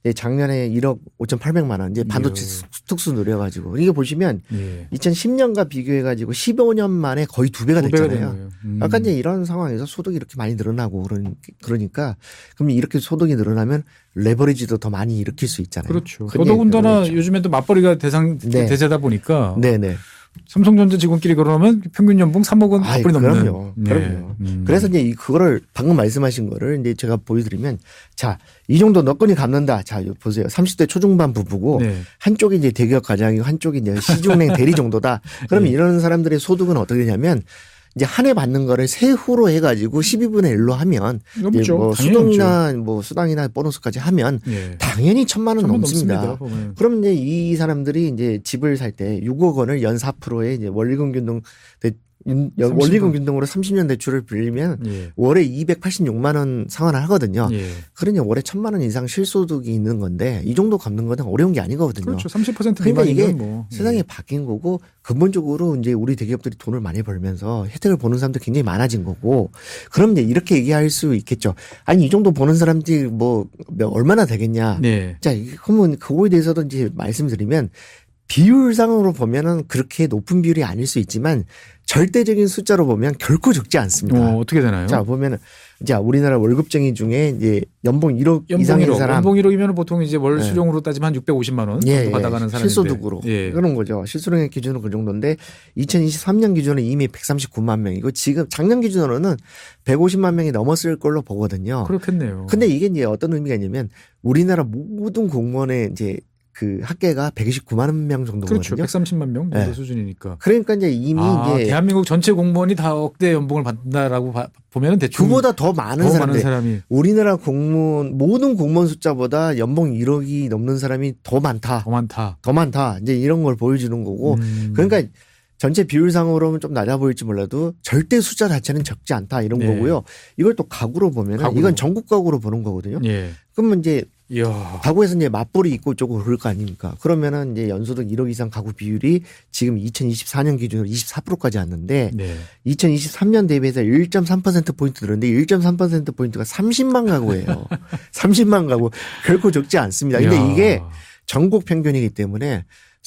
작년에 일억 오천팔백만 원 이제 반도체 예. 특수 누려가지고 이게 보시면 예. 이천십 년과 비교해가지고 십오 년 만에 거의 두 배가 됐잖아요. 음. 아까 이제 이런 상황에서 소득이 이렇게 많이 늘어나고 그러니까 그럼 이렇게 소득이 늘어나면 레버리지도 더 많이 일으킬 수 있잖아요. 그렇죠. 더더군다나 요즘에 또 맞벌이가 대상 네. 대세다 보니까 네네. 삼성전자 직원끼리 결혼하면 평균 연봉 삼억원 아이, 앞으로 넘는. 그럼요. 네. 그럼요. 음. 그래서 이제 이 그거를 방금 말씀하신 거를 이제 제가 보여드리면 자, 이 정도 너건이 갚는다. 자, 보세요. 삼십 대 초중반 부부고 네. 한쪽이 이제 대기업 과장이고 한쪽이 이제 시중은행 대리 정도다. 그러면 네. 이런 사람들의 소득은 어떻게 되냐면 이제 한 해 받는 거를 세후로 해가지고 십이분의 일로 하면 넘죠. 이제 뭐 당연히 수당이나 뭐 수당이나 보너스까지 하면 네. 당연히 천만 원 천만 넘습니다. 넘습니다, 보면. 그럼 이제 이 사람들이 이제 집을 살 때 육억 원을 연 사 퍼센트에 이제 원리금 균등 대- 연- 삼십 원리금 원. 균등으로 삼십 년 대출을 빌리면 예. 월에 이백팔십육만 원 상환을 하거든요. 예. 그러니 월에 천만 원 이상 실소득이 있는 건데 이 정도 갚는 거는 어려운 게 아니거든요. 그렇죠. 삼십 퍼센트 그러니까 이게 미만이면 뭐. 세상이 예. 바뀐 거고 근본적으로 이제 우리 대기업들이 돈을 많이 벌면서 혜택을 보는 사람들 굉장히 많아진 거고 그럼 이제 이렇게 얘기할 수 있겠죠. 아니 이 정도 버는 사람들이 뭐 얼마나 되겠냐. 네. 자 그러면 그거에 대해서도 이제 말씀드리면 비율상으로 보면은 그렇게 높은 비율이 아닐 수 있지만 절대적인 숫자로 보면 결코 적지 않습니다. 어, 어떻게 되나요? 자 보면은 이제 우리나라 월급쟁이 중에 이제 연봉 일억 연봉 이상인 일억. 사람 연봉 일억이면 보통 이제 월 네. 수령으로 따지면 한 육백오십만 원 정도 예, 예. 받아가는 사람인데. 실소득으로 예. 그런 거죠. 실소득액 기준으로 그 정도인데 이천이십삼 년 기준으로 이미 백삼십구만 명이고 지금 작년 기준으로는 백오십만 명이 넘었을 걸로 보거든요. 그렇겠네요. 근데 이게 이제 어떤 의미가 있냐면 우리나라 모든 공무원의 이제 그 합계가 백이십구만 명 정도거든요. 그렇죠. 백삼십만 명 정도 네. 수준이니까. 그러니까 이제 이미 아, 이제 대한민국 전체 공무원이 다 억대 연봉을 받는다라고 봐- 보면은 대충 그보다 더 많은 더 사람들 많은 사람이 우리나라 공무원 모든 공무원 숫자보다 연봉 일억이 넘는 사람이 더 많다. 더 많다. 더 많다. 이제 이런 걸 보여주는 거고 음. 그러니까 전체 비율상으로는 좀 낮아 보일지 몰라도 절대 숫자 자체는 적지 않다 이런 네. 거고요. 이걸 또 가구로 보면 가구로. 이건 전국 가구로 보는 거거든요. 예. 그러면 이제 이야. 가구에서 이제 맞벌이 있고 어쩌고 그럴 거 아닙니까? 그러면은 이제 연소득 일억 이상 가구 비율이 지금 이천이십사 년 기준으로 이십사 퍼센트까지 왔는데 네. 이천이십삼 년 대비해서 일 점 삼 퍼센트 포인트 늘었는데 일 점 삼 퍼센트 포인트가 삼십만 가구예요. 삼십만 가구. 결코 적지 않습니다. 근데 이야. 이게 전국 평균이기 때문에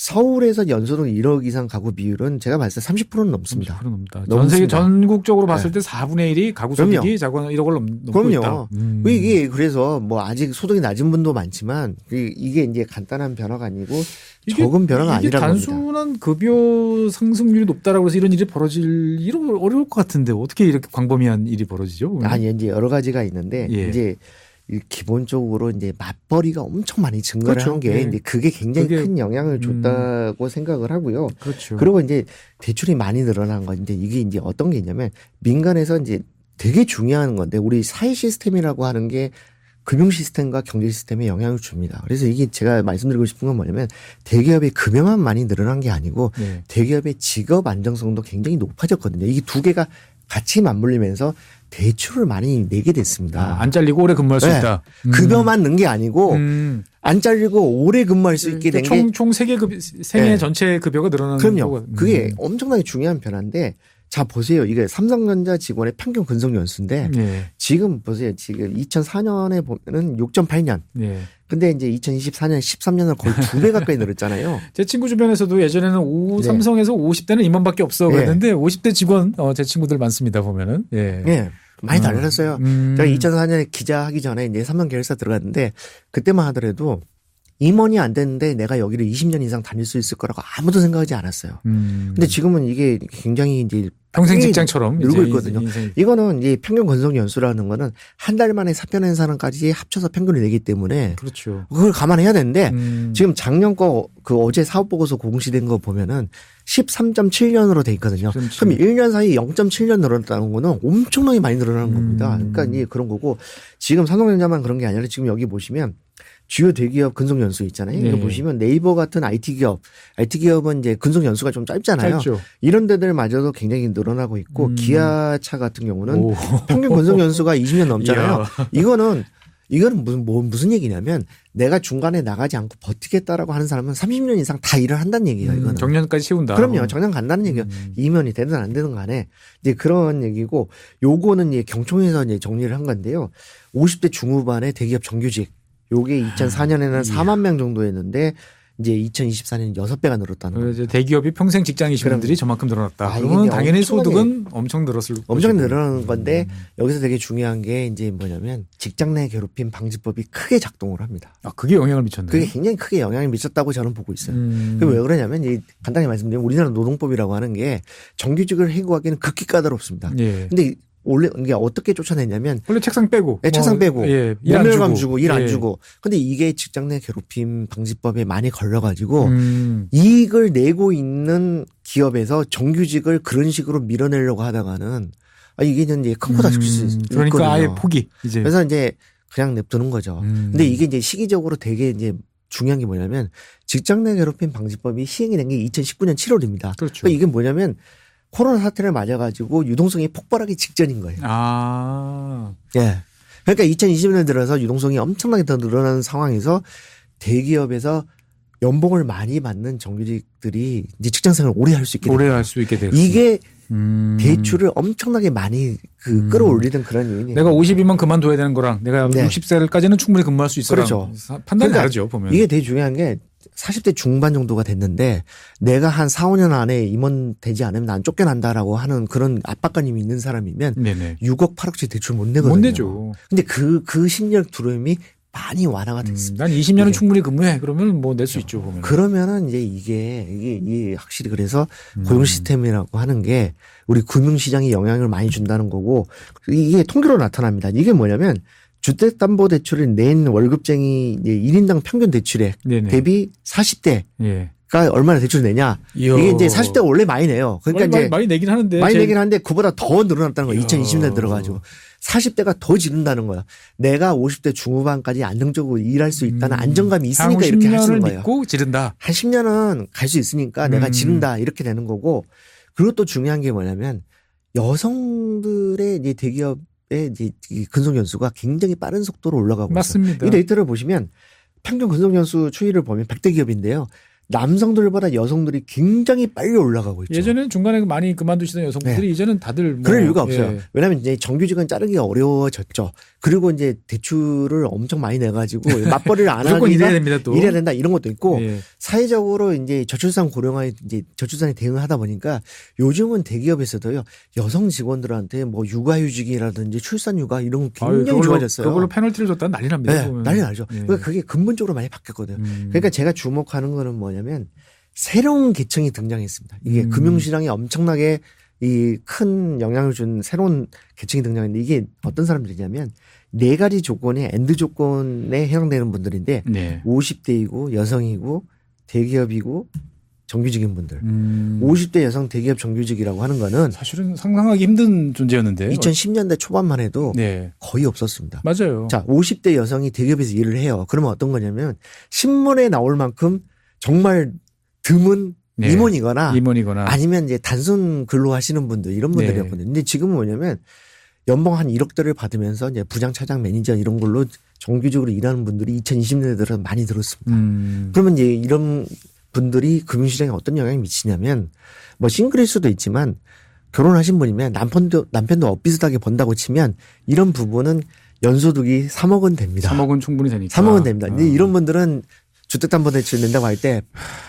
서울에서 연소득 일억 이상 가구 비율은 제가 봤을 때 삼십 퍼센트는 넘습니다. 삼십 퍼센트 넘다. 넘습니다. 전 세계 전국적으로 봤을 네. 때 사분의 일이 가구 그럼요. 소득이 자고 일억을 넘, 넘고 그럼요. 있다. 음. 이게 그래서 뭐 아직 소득이 낮은 분도 많지만 이게 이제 간단한 변화가 아니고 이게- 적은 변화가 이게 아니라는 겁니다. 단순한 급여 상승률이 높다라고 해서 이런 일이 벌어질 일은 어려울 것 같은데 어떻게 이렇게 광범위한 일이 벌어지죠? 그러면? 아니 이제 여러 가지가 있는데 예. 이제 이 기본적으로 이제 맞벌이가 엄청 많이 증가를 그렇죠. 한 게 예. 이제 그게 굉장히 그게- 큰 영향을 줬다고 생각을 하고요. 그렇죠. 그리고 이제 대출이 많이 늘어난 건데 이게 이제 어떤 게 있냐면 민간에서 이제 되게 중요한 건데 우리 사회 시스템이라고 하는 게 금융 시스템과 경제 시스템에 영향을 줍니다. 그래서 이게 제가 말씀드리고 싶은 건 뭐냐면 대기업의 급여만 많이 늘어난 게 아니고 네. 대기업의 직업 안정성도 굉장히 높아졌거든요. 이게 두 개가 같이 맞물리면서 대출을 많이 내게 됐습니다. 아, 안 잘리고 오래 근무할 수 네. 있다. 음. 급여만 는 게 아니고 음. 안 잘리고 오래 근무할 수 있게 된 게 총, 총 세계 급, 생애 네. 전체 급여가 늘어나는 그럼요. 거가- 음. 그게 엄청나게 중요한 변화인데 자 보세요. 이게 삼성전자 직원의 평균 근속 연수인데 네. 지금 보세요. 지금 이천사 년에 보면은 육 점 팔 년. 네. 근데 이제 이천이십사 년 십삼 년을 거의 두 배 가까이 늘었잖아요. 제 친구 주변에서도 예전에는 오, 네. 삼성에서 오십 대는 임원밖에 없어 네. 그랬는데 오십 대 직원 어, 제 친구들 많습니다 보면은. 예. 예. 많이 달라졌어요. 음. 제가 이천사 년에 기자하기 전에 이제 삼성 계열사 들어갔는데 그때만 하더라도 임원이 안 됐는데 내가 여기를 이십 년 이상 다닐 수 있을 거라고 아무도 생각하지 않았어요. 음. 근데 지금은 이게 굉장히 이제 평생 빨리 직장처럼 늘고 이제 있거든요. 인생- 이거는 이제 평균 근속 연수라는 거는 한 달 만에 사표 낸 사람까지 합쳐서 평균을 내기 때문에 그렇죠. 그걸 감안해야 되는데 음. 지금 작년 거 그 어제 사업보고서 공시된 거 보면은 십삼 점 칠 년으로 돼 있거든요. 십삼 점 칠. 그럼 일 년 사이 영 점 칠 년 늘어났다는 거는 엄청나게 많이 늘어나는 겁니다. 음. 그러니까 이제 그런 거고 지금 삼성전자만 그런 게 아니라 지금 여기 보시면 주요 대기업 근속 연수 있잖아요. 네. 이거 보시면 네이버 같은 아이티 기업, 아이티 기업은 이제 근속 연수가 좀 짧잖아요. 짧죠. 이런 데들마저도 굉장히 늘어나고 있고 음. 기아차 같은 경우는 오. 평균 근속 연수가 이십 년 넘잖아요. 이야. 이거는 이거는 무슨 뭐 무슨 얘기냐면 내가 중간에 나가지 않고 버티겠다라고 하는 사람은 삼십 년 이상 다 일을 한다는 얘기예요. 음, 이거는. 정년까지 채운다. 그럼요. 정년 간다는 얘기가 음. 이면이 되든 안 되든 간에 이제 그런 얘기고 요거는 이제 경총에서 이제 정리를 한 건데요. 오십 대 중후반의 대기업 정규직 요게 이천사 년에는 아, 이야. 사만 명 정도였는데 이제 이천이십사 년 여섯 배가 늘었다는 거예요. 이제 대기업이 평생 직장이신 분들이 저만큼 늘어났다. 아, 그러면 이게 당연히 엄청나게- 소득은 엄청 늘었을 엄청 것이고. 늘어나는 건데 음. 여기서 되게 중요한 게 이제 뭐냐면 직장 내 괴롭힘 방지법이 크게 작동을 합니다. 아, 그게 영향을 미쳤네요. 그게 굉장히 크게 영향을 미쳤다고 저는 보고 있어요. 음. 그게 왜 그러냐면 이 간단히 말씀드리면 우리나라 노동법이라고 하는 게 정규직을 해고하기는 극히 까다롭습니다. 예. 근데 원래 이게 어떻게 쫓아내냐면 원래 책상 빼고, 예, 책상 뭐, 빼고, 예, 일안 모멸감 주고, 주고 일 안 예. 주고. 근데 이게 직장 내 괴롭힘 방지법에 많이 걸려가지고 음. 이익을 내고 있는 기업에서 정규직을 그런 식으로 밀어내려고 하다가는 아, 이게 이제 큰 코 다칠 수 음, 있거든요. 그러니까 아예 포기 이제. 그래서 이제 그냥 냅두는 거죠. 음. 근데 이게 이제 시기적으로 되게 이제 중요한 게 뭐냐면 직장 내 괴롭힘 방지법이 시행이 된 게 이천십구 년 칠월입니다. 그렇죠. 그러니까 이게 뭐냐면 코로나 사태를 맞아가지고 유동성이 폭발하기 직전인 거예요. 아. 예. 그러니까 이천이십 년 들어서 유동성이 엄청나게 더 늘어나는 상황에서 대기업에서 연봉을 많이 받는 정규직들이 이제 직장생활을 오래 할 수 있게 오래 됩니다. 할 수 있게 됐어. 이게 음. 대출을 엄청나게 많이 그 음. 끌어올리던 그런 요인이에요. 내가 오십이면 그만둬야 되는 거랑 내가 네. 육십 살까지는 충분히 근무할 수 있어. 그렇죠. 판단이 그러니까 다르죠, 보면. 이게 되게 중요한 게 사십 대 중반 정도가 됐는데 내가 한 사, 오 년 안에 임원 되지 않으면 난 쫓겨난다라고 하는 그런 압박감이 있는 사람이면 네네. 육억, 팔억치 대출 못 내거든요. 못 내죠. 근데 그, 그 심리적 두려움이 많이 완화가 음, 됐습니다. 난 이십 년은 이게. 충분히 근무해. 그러면 뭐 낼 수 있죠, 보면. 그러면은 이제 이게, 이게, 이게 확실히 그래서 음. 고용 시스템이라고 하는 게 우리 금융시장에 영향을 많이 준다는 거고 이게 통계로 나타납니다. 이게 뭐냐면 주택담보대출을 낸 월급쟁이 이제 일 인당 평균 대출액 네네. 대비 사십 대가 예. 얼마나 대출 내냐. 이야. 이게 이제 사십 대가 원래 많이 내요. 그러니까 많이, 이제 많이 내긴 하는데. 많이 제- 내긴 하는데 그보다 더 늘어났다는 거예요. 이야. 이천이십 년 들어가지고. 사십 대가 더 지른다는 거야. 내가 오십 대 중후반까지 안정적으로 일할 수 있다는 음, 안정감이 있으니까 향후 이렇게 할 수 십 년을 있는 거예요. 믿고 지른다. 한 십 년은 갈 수 있으니까 내가 음. 지른다 이렇게 되는 거고. 그리고 또 중요한 게 뭐냐면 여성들의 이제 대기업의 이제 이 근속 연수가 굉장히 빠른 속도로 올라가고 맞습니다. 있어요. 이 데이터를 보시면 평균 근속 연수 추이를 보면 백 대 기업인데요. 남성들보다 여성들이 굉장히 빨리 올라가고 있죠. 예전에는 중간에 많이 그만두시던 여성분들이 네. 이제는 다들 뭐 그럴 이유가 없어요. 예. 왜냐하면 이제 정규직은 자르기가 어려워졌죠. 그리고 이제 대출을 엄청 많이 내가지고 맞벌이를 안 무조건 하기가 일해야 됩니다, 또. 일해야 된다 이런 것도 있고 예. 사회적으로 이제 저출산 고령화에 이제 저출산에 대응을 하다 보니까 요즘은 대기업에서도요 여성 직원들한테 뭐 육아휴직이라든지 출산휴가 이런 거 아유, 굉장히 그걸로, 좋아졌어요. 그걸로 페널티를 줬다는 난리 납니다. 네, 보면. 난리 나죠. 예. 그러니까 그게 근본적으로 많이 바뀌었거든요. 음. 그러니까 제가 주목하는 거는 뭐냐면 새로운 계층이 등장했습니다. 이게 음. 금융시장에 엄청나게 이 큰 영향을 준 새로운 계층이 등장했는데 이게 어떤 사람들이냐면 네 가지 조건의 엔드 조건에 해당되는 분들인데 네. 오십 대이고 여성이고 대기업이고 정규직인 분들. 음. 오십 대 여성 대기업 정규직이라고 하는 거는 사실은 상상하기 힘든 존재였는데. 이천십 년대 초반만 해도 네. 거의 없었습니다. 맞아요. 자, 오십 대 여성이 대기업에서 일을 해요. 그러면 어떤 거냐면 신문에 나올 만큼 정말 드문 네. 임원이거나 임원이거나. 아니면 이제 단순 근로 하시는 분들 이런 분들이었거든요. 근데 지금은 뭐냐면 연봉 한 일억대를 받으면서 이제 부장, 차장, 매니저 이런 걸로 정규직으로 일하는 분들이 이천이십 년대 들어 많이 들었습니다. 음. 그러면 이제 이런 분들이 금융시장에 어떤 영향을 미치냐면 뭐 싱글일 수도 있지만 결혼하신 분이면 남편도 남편도 엇비슷하게 번다고 치면 이런 부분은 연소득이 삼억은 됩니다. 삼억은 충분히 되니까. 삼억은 됩니다. 근데 어. 이런 분들은 주택담보대출 낸다고 할 때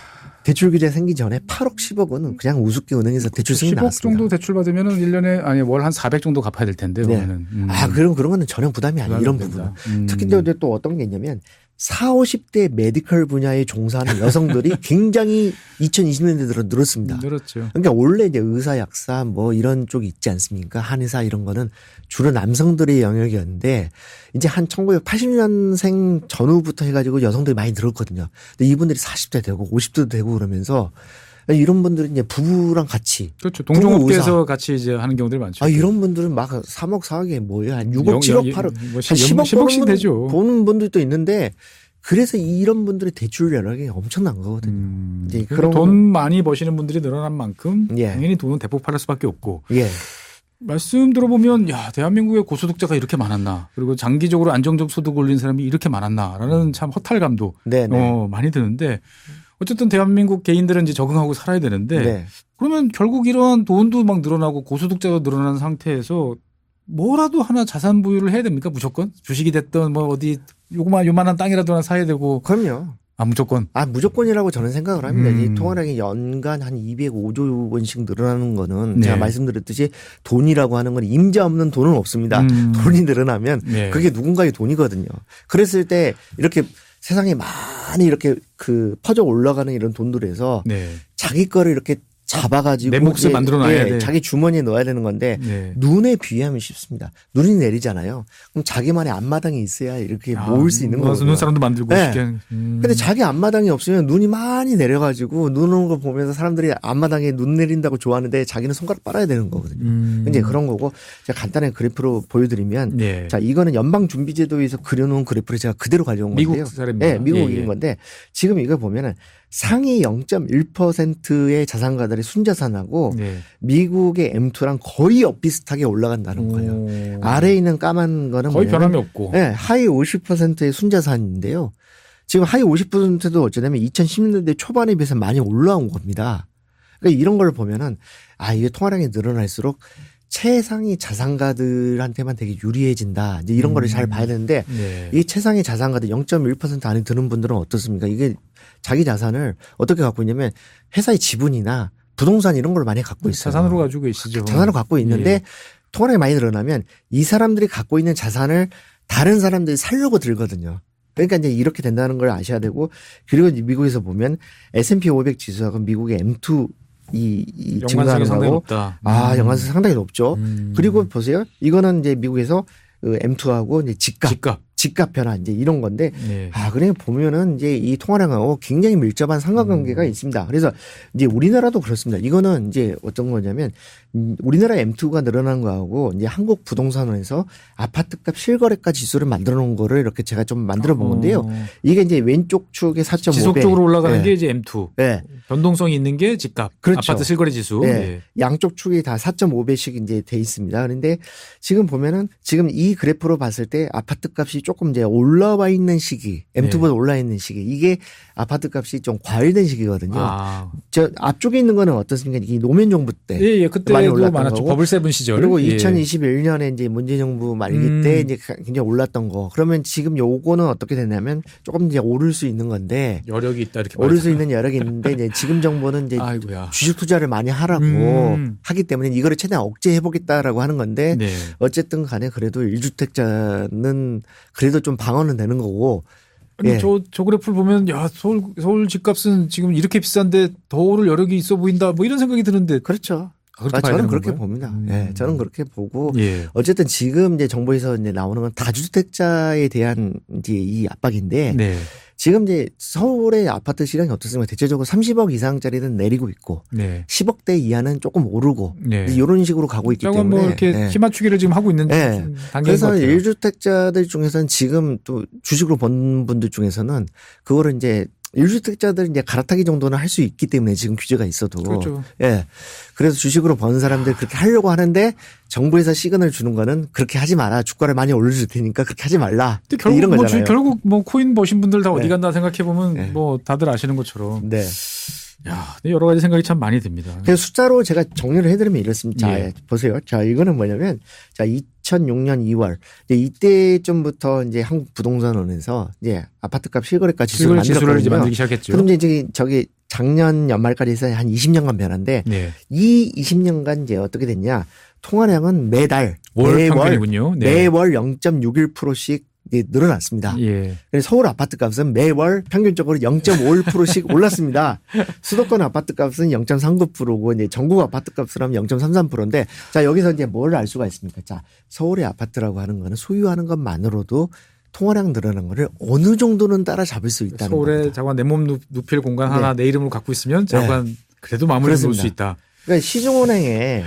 대출 규제 생기기 전에 팔억, 십억은 그냥 우습게 은행에서 대출 승인 십억 나왔습니다. 정도 대출 받으면은 일 년에 아니 월 한 사백 정도 갚아야 될 텐데. 네. 그러면은. 음. 아, 그럼 그런 거는 전혀 부담이 아니에요. 이런 부담이 부분은. 된다. 음. 특히 또, 또 어떤 게 있냐면 사십, 오십 대 메디컬 분야에 종사하는 여성들이 굉장히 이천이십 년대 들어 늘었습니다. 그렇죠. 그러니까 원래 이제 의사, 약사 뭐 이런 쪽이 있지 않습니까? 한의사 이런 거는 주로 남성들의 영역이었는데 이제 한 천구백팔십 년생 전후부터 해가지고 여성들이 많이 늘었거든요. 근데 이분들이 사십 대 되고 오십 대도 되고 그러면서 이런 분들은 이제 부부랑 같이 그렇죠. 동종업계에서 같이 이제 하는 경우들이 많죠. 아 이런 분들은 막 삼억, 사억에 뭐예요? 한 육억, 영- 칠억, 영- 팔억, 뭐 한 십- 십억 십억씩 보는, 되죠. 보는 분들도 있는데 그래서 이런 분들의 대출 여력이 엄청난 거거든요. 음, 이제 그러니까 그런 돈 많이 버시는 분들이 늘어난 만큼 예. 당연히 돈은 대폭 팔릴 수밖에 없고 예. 말씀 들어보면 야 대한민국에 고소득자가 이렇게 많았나 그리고 장기적으로 안정적 소득 올린 사람이 이렇게 많았나라는 참 허탈감도 네, 네. 어, 많이 드는데 어쨌든 대한민국 개인들은 이제 적응하고 살아야 되는데 네. 그러면 결국 이러한 돈도 막 늘어나고 고소득자가 늘어난 상태에서 뭐라도 하나 자산 부유를 해야 됩니까 무조건 주식이 됐든 뭐 어디 요만 요만한 땅이라도 하나 사야 되고 그럼요. 아, 무조건. 아, 무조건이라고 저는 생각을 합니다. 음. 이 통화량이 연간 한 이백오조 원씩 늘어나는 거는 네. 제가 말씀드렸듯이 돈이라고 하는 건 임자 없는 돈은 없습니다. 음. 돈이 늘어나면 네. 그게 누군가의 돈이거든요. 그랬을 때 이렇게 세상에 많이 이렇게 그 퍼져 올라가는 이런 돈들에서 네. 자기 거를 이렇게 잡아가지고 내 몫을 예, 만들어놔야 예, 돼. 자기 주머니에 넣어야 되는 건데 네. 눈에 비하면 쉽습니다. 눈이 내리잖아요. 그럼 자기만의 앞마당이 있어야 이렇게 아, 모을 수 있는 뭐 거거든요. 눈사람도 만들고 네. 쉽게. 음. 근데 자기 앞마당이 없으면 눈이 많이 내려가지고 눈 오는 걸 보면서 사람들이 앞마당에 눈 내린다고 좋아하는데 자기는 손가락 빨아야 되는 거거든요. 음. 이제 그런 거고 제가 간단하게 그래프로 보여드리면 네. 자 이거는 연방준비제도에서 그려놓은 그래프를 제가 그대로 가져온 미국 건데요. 사례입니다. 네, 미국인 예, 예. 건데 지금 이거 보면은 상위 영 점 일 퍼센트의 자산가들의 순자산하고 네. 미국의 엠 투랑 거의 엇비슷하게 올라간다는 거예요. 오. 아래에 있는 까만 거는 거의 뭐냐면 변함이 없고. 네, 하위 오십 퍼센트의 순자산인데요. 지금 하위 오십 퍼센트도 어쩌냐면 이천십 년대 초반에 비해서 많이 올라온 겁니다. 그러니까 이런 걸 보면은 아, 이게 통화량이 늘어날수록 최상위 자산가들한테만 되게 유리해진다. 이제 이런 음. 거를 잘 봐야 되는데 네. 이 최상위 자산가들 영 점 일 퍼센트 안에 드는 분들은 어떻습니까? 이게 자기 자산을 어떻게 갖고 있냐면 회사의 지분이나 부동산 이런 걸 많이 갖고 있어요. 자산으로 가지고 계시죠. 자산을 갖고 있는데 예. 통화량이 많이 늘어나면 이 사람들이 갖고 있는 자산을 다른 사람들이 살려고 들거든요. 그러니까 이제 이렇게 된다는 걸 아셔야 되고 그리고 이제 미국에서 보면 에스 앤 피 오백 지수하고 미국의 엠 투 이, 이 연관성이 증가하는 상당히 거고 높다. 아, 음. 연관성 상당히 높죠. 음. 그리고 보세요. 이거는 이제 미국에서 그 엠 투하고 이제 집값, 집값, 집값. 변화 이제 이런 건데 네. 아, 그래 보면은 이제 이 통화량하고 굉장히 밀접한 상관관계가 음. 있습니다. 그래서 이제 우리나라도 그렇습니다. 이거는 이제 어떤 거냐면 음, 우리나라 엠 투가 늘어난 거하고 이제 한국 부동산원에서 아파트값 실거래가 지수를 만들어 놓은 거를 이렇게 제가 좀 만들어 본 건데요. 어. 이게 이제 왼쪽 축의 사 점 오 배. 지속적으로 올라가는 네. 게 이제 엠 투. 네. 변동성이 있는 게 집값. 그렇죠. 아파트 실거래 지수. 네. 예. 양쪽 축이 다 사 점 오 배씩 이제 돼 있습니다. 그런데 지금 보면은 지금 이 그래프로 봤을 때 아파트 값이 조금 이제 올라와 있는 시기, 엠 투보다 네. 올라 있는 시기. 이게 아파트 값이 좀 과열된 시기거든요. 아. 저 앞쪽에 있는 거는 어떻습니까? 이 노무현 정부 때. 예, 예. 그때도 많이 올랐던 많았죠. 거고. 버블 세븐 시절. 그리고 예. 이천이십일 년에 이제 문재인 정부 말기 음. 때 이제 굉장히 올랐던 거. 그러면 지금 요거는 어떻게 되냐면 조금 이제 오를 수 있는 건데. 여력이 있다 이렇게 오를 말하잖아요. 수 있는 여력이 있는데 이제 지금 정부는 이제 아이고야. 주식 투자를 많이 하라고 음. 하기 때문에 이거를 최대한 억제해 보겠다라고 하는 건데 네. 어쨌든 간에 그래도 일 주택자는 그래도 좀 방어는 되는 거고. 아니 예. 저, 저 그래프를 보면 야 서울 서울 집값은 지금 이렇게 비싼데 더 오를 여력이 있어 보인다 뭐 이런 생각이 드는데 그렇죠. 아, 그렇게 아, 봐야 저는 되는 그렇게 건가요? 봅니다. 음. 예, 저는 그렇게 보고 예. 어쨌든 지금 이제 정부에서 이제 나오는 건 다주택자에 대한 이제 이 압박인데 네. 지금 이제 서울의 아파트 시장이 어떻습니까? 대체적으로 삼십억 이상짜리는 내리고 있고 네. 십억대 이하는 조금 오르고 네. 이런 식으로 가고 있기 조금 때문에 뭐 이렇게 예. 키 맞추기를 지금 하고 있는 네. 단계인 것 그래서 같아요. 일 주택자들 중에서는 지금 또 주식으로 번 분들 중에서는 그거를 이제 일 주택자들 이제 갈아타기 정도는 할 수 있기 때문에 지금 규제가 있어도. 그렇죠. 예. 그래서 주식으로 번 사람들 그렇게 하려고 하는데 정부에서 시그널 주는 거는 그렇게 하지 마라. 주가를 많이 올려줄 테니까 그렇게 하지 말라. 근데 결국 이런 뭐 거잖아요. 주, 결국 뭐 코인 버신 분들 다 어디 네. 간다 생각해 보면 네. 뭐 다들 아시는 것처럼 네. 야, 여러 가지 생각이 참 많이 듭니다. 그래서 숫자로 제가 정리를 해드리면 이렇습니다. 자, 예. 보세요. 자, 이거는 뭐냐면, 자, 이천육 년 이월. 이제 이때쯤부터 이제 한국 부동산원에서 이제 아파트값 실거래가 지수를 지수를, 지수를 이제 만들었거든요. 만들기 시작했죠. 그럼 이제 저기 작년 연말까지 해서 한 이십 년간 변화인데, 네. 이 이십 년간 이제 어떻게 됐냐. 통화량은 매달, 월 매월, 평균이군요. 네. 매월 영 점 육일 퍼센트씩 이제 늘어났습니다. 예. 그래서 서울 아파트 값은 매월 평균적으로 영 점 오일 퍼센트씩 올랐습니다. 수도권 아파트 값은 영 점 삼구 퍼센트고 이제 전국 아파트 값을 하면 영 점 삼삼 퍼센트인데 자, 여기서 이제 뭘 알 수가 있습니까? 자, 서울의 아파트라고 하는 거는 소유하는 것만으로도 통화량 늘어나는 거를 어느 정도는 따라잡을 수 있다는 서울에 겁니다. 자관 내 몸 눕힐 공간 하나 내 이름으로 갖고 있으면 자관 그래도 마무리 놓을 수 있다. 그러니까 시중은행에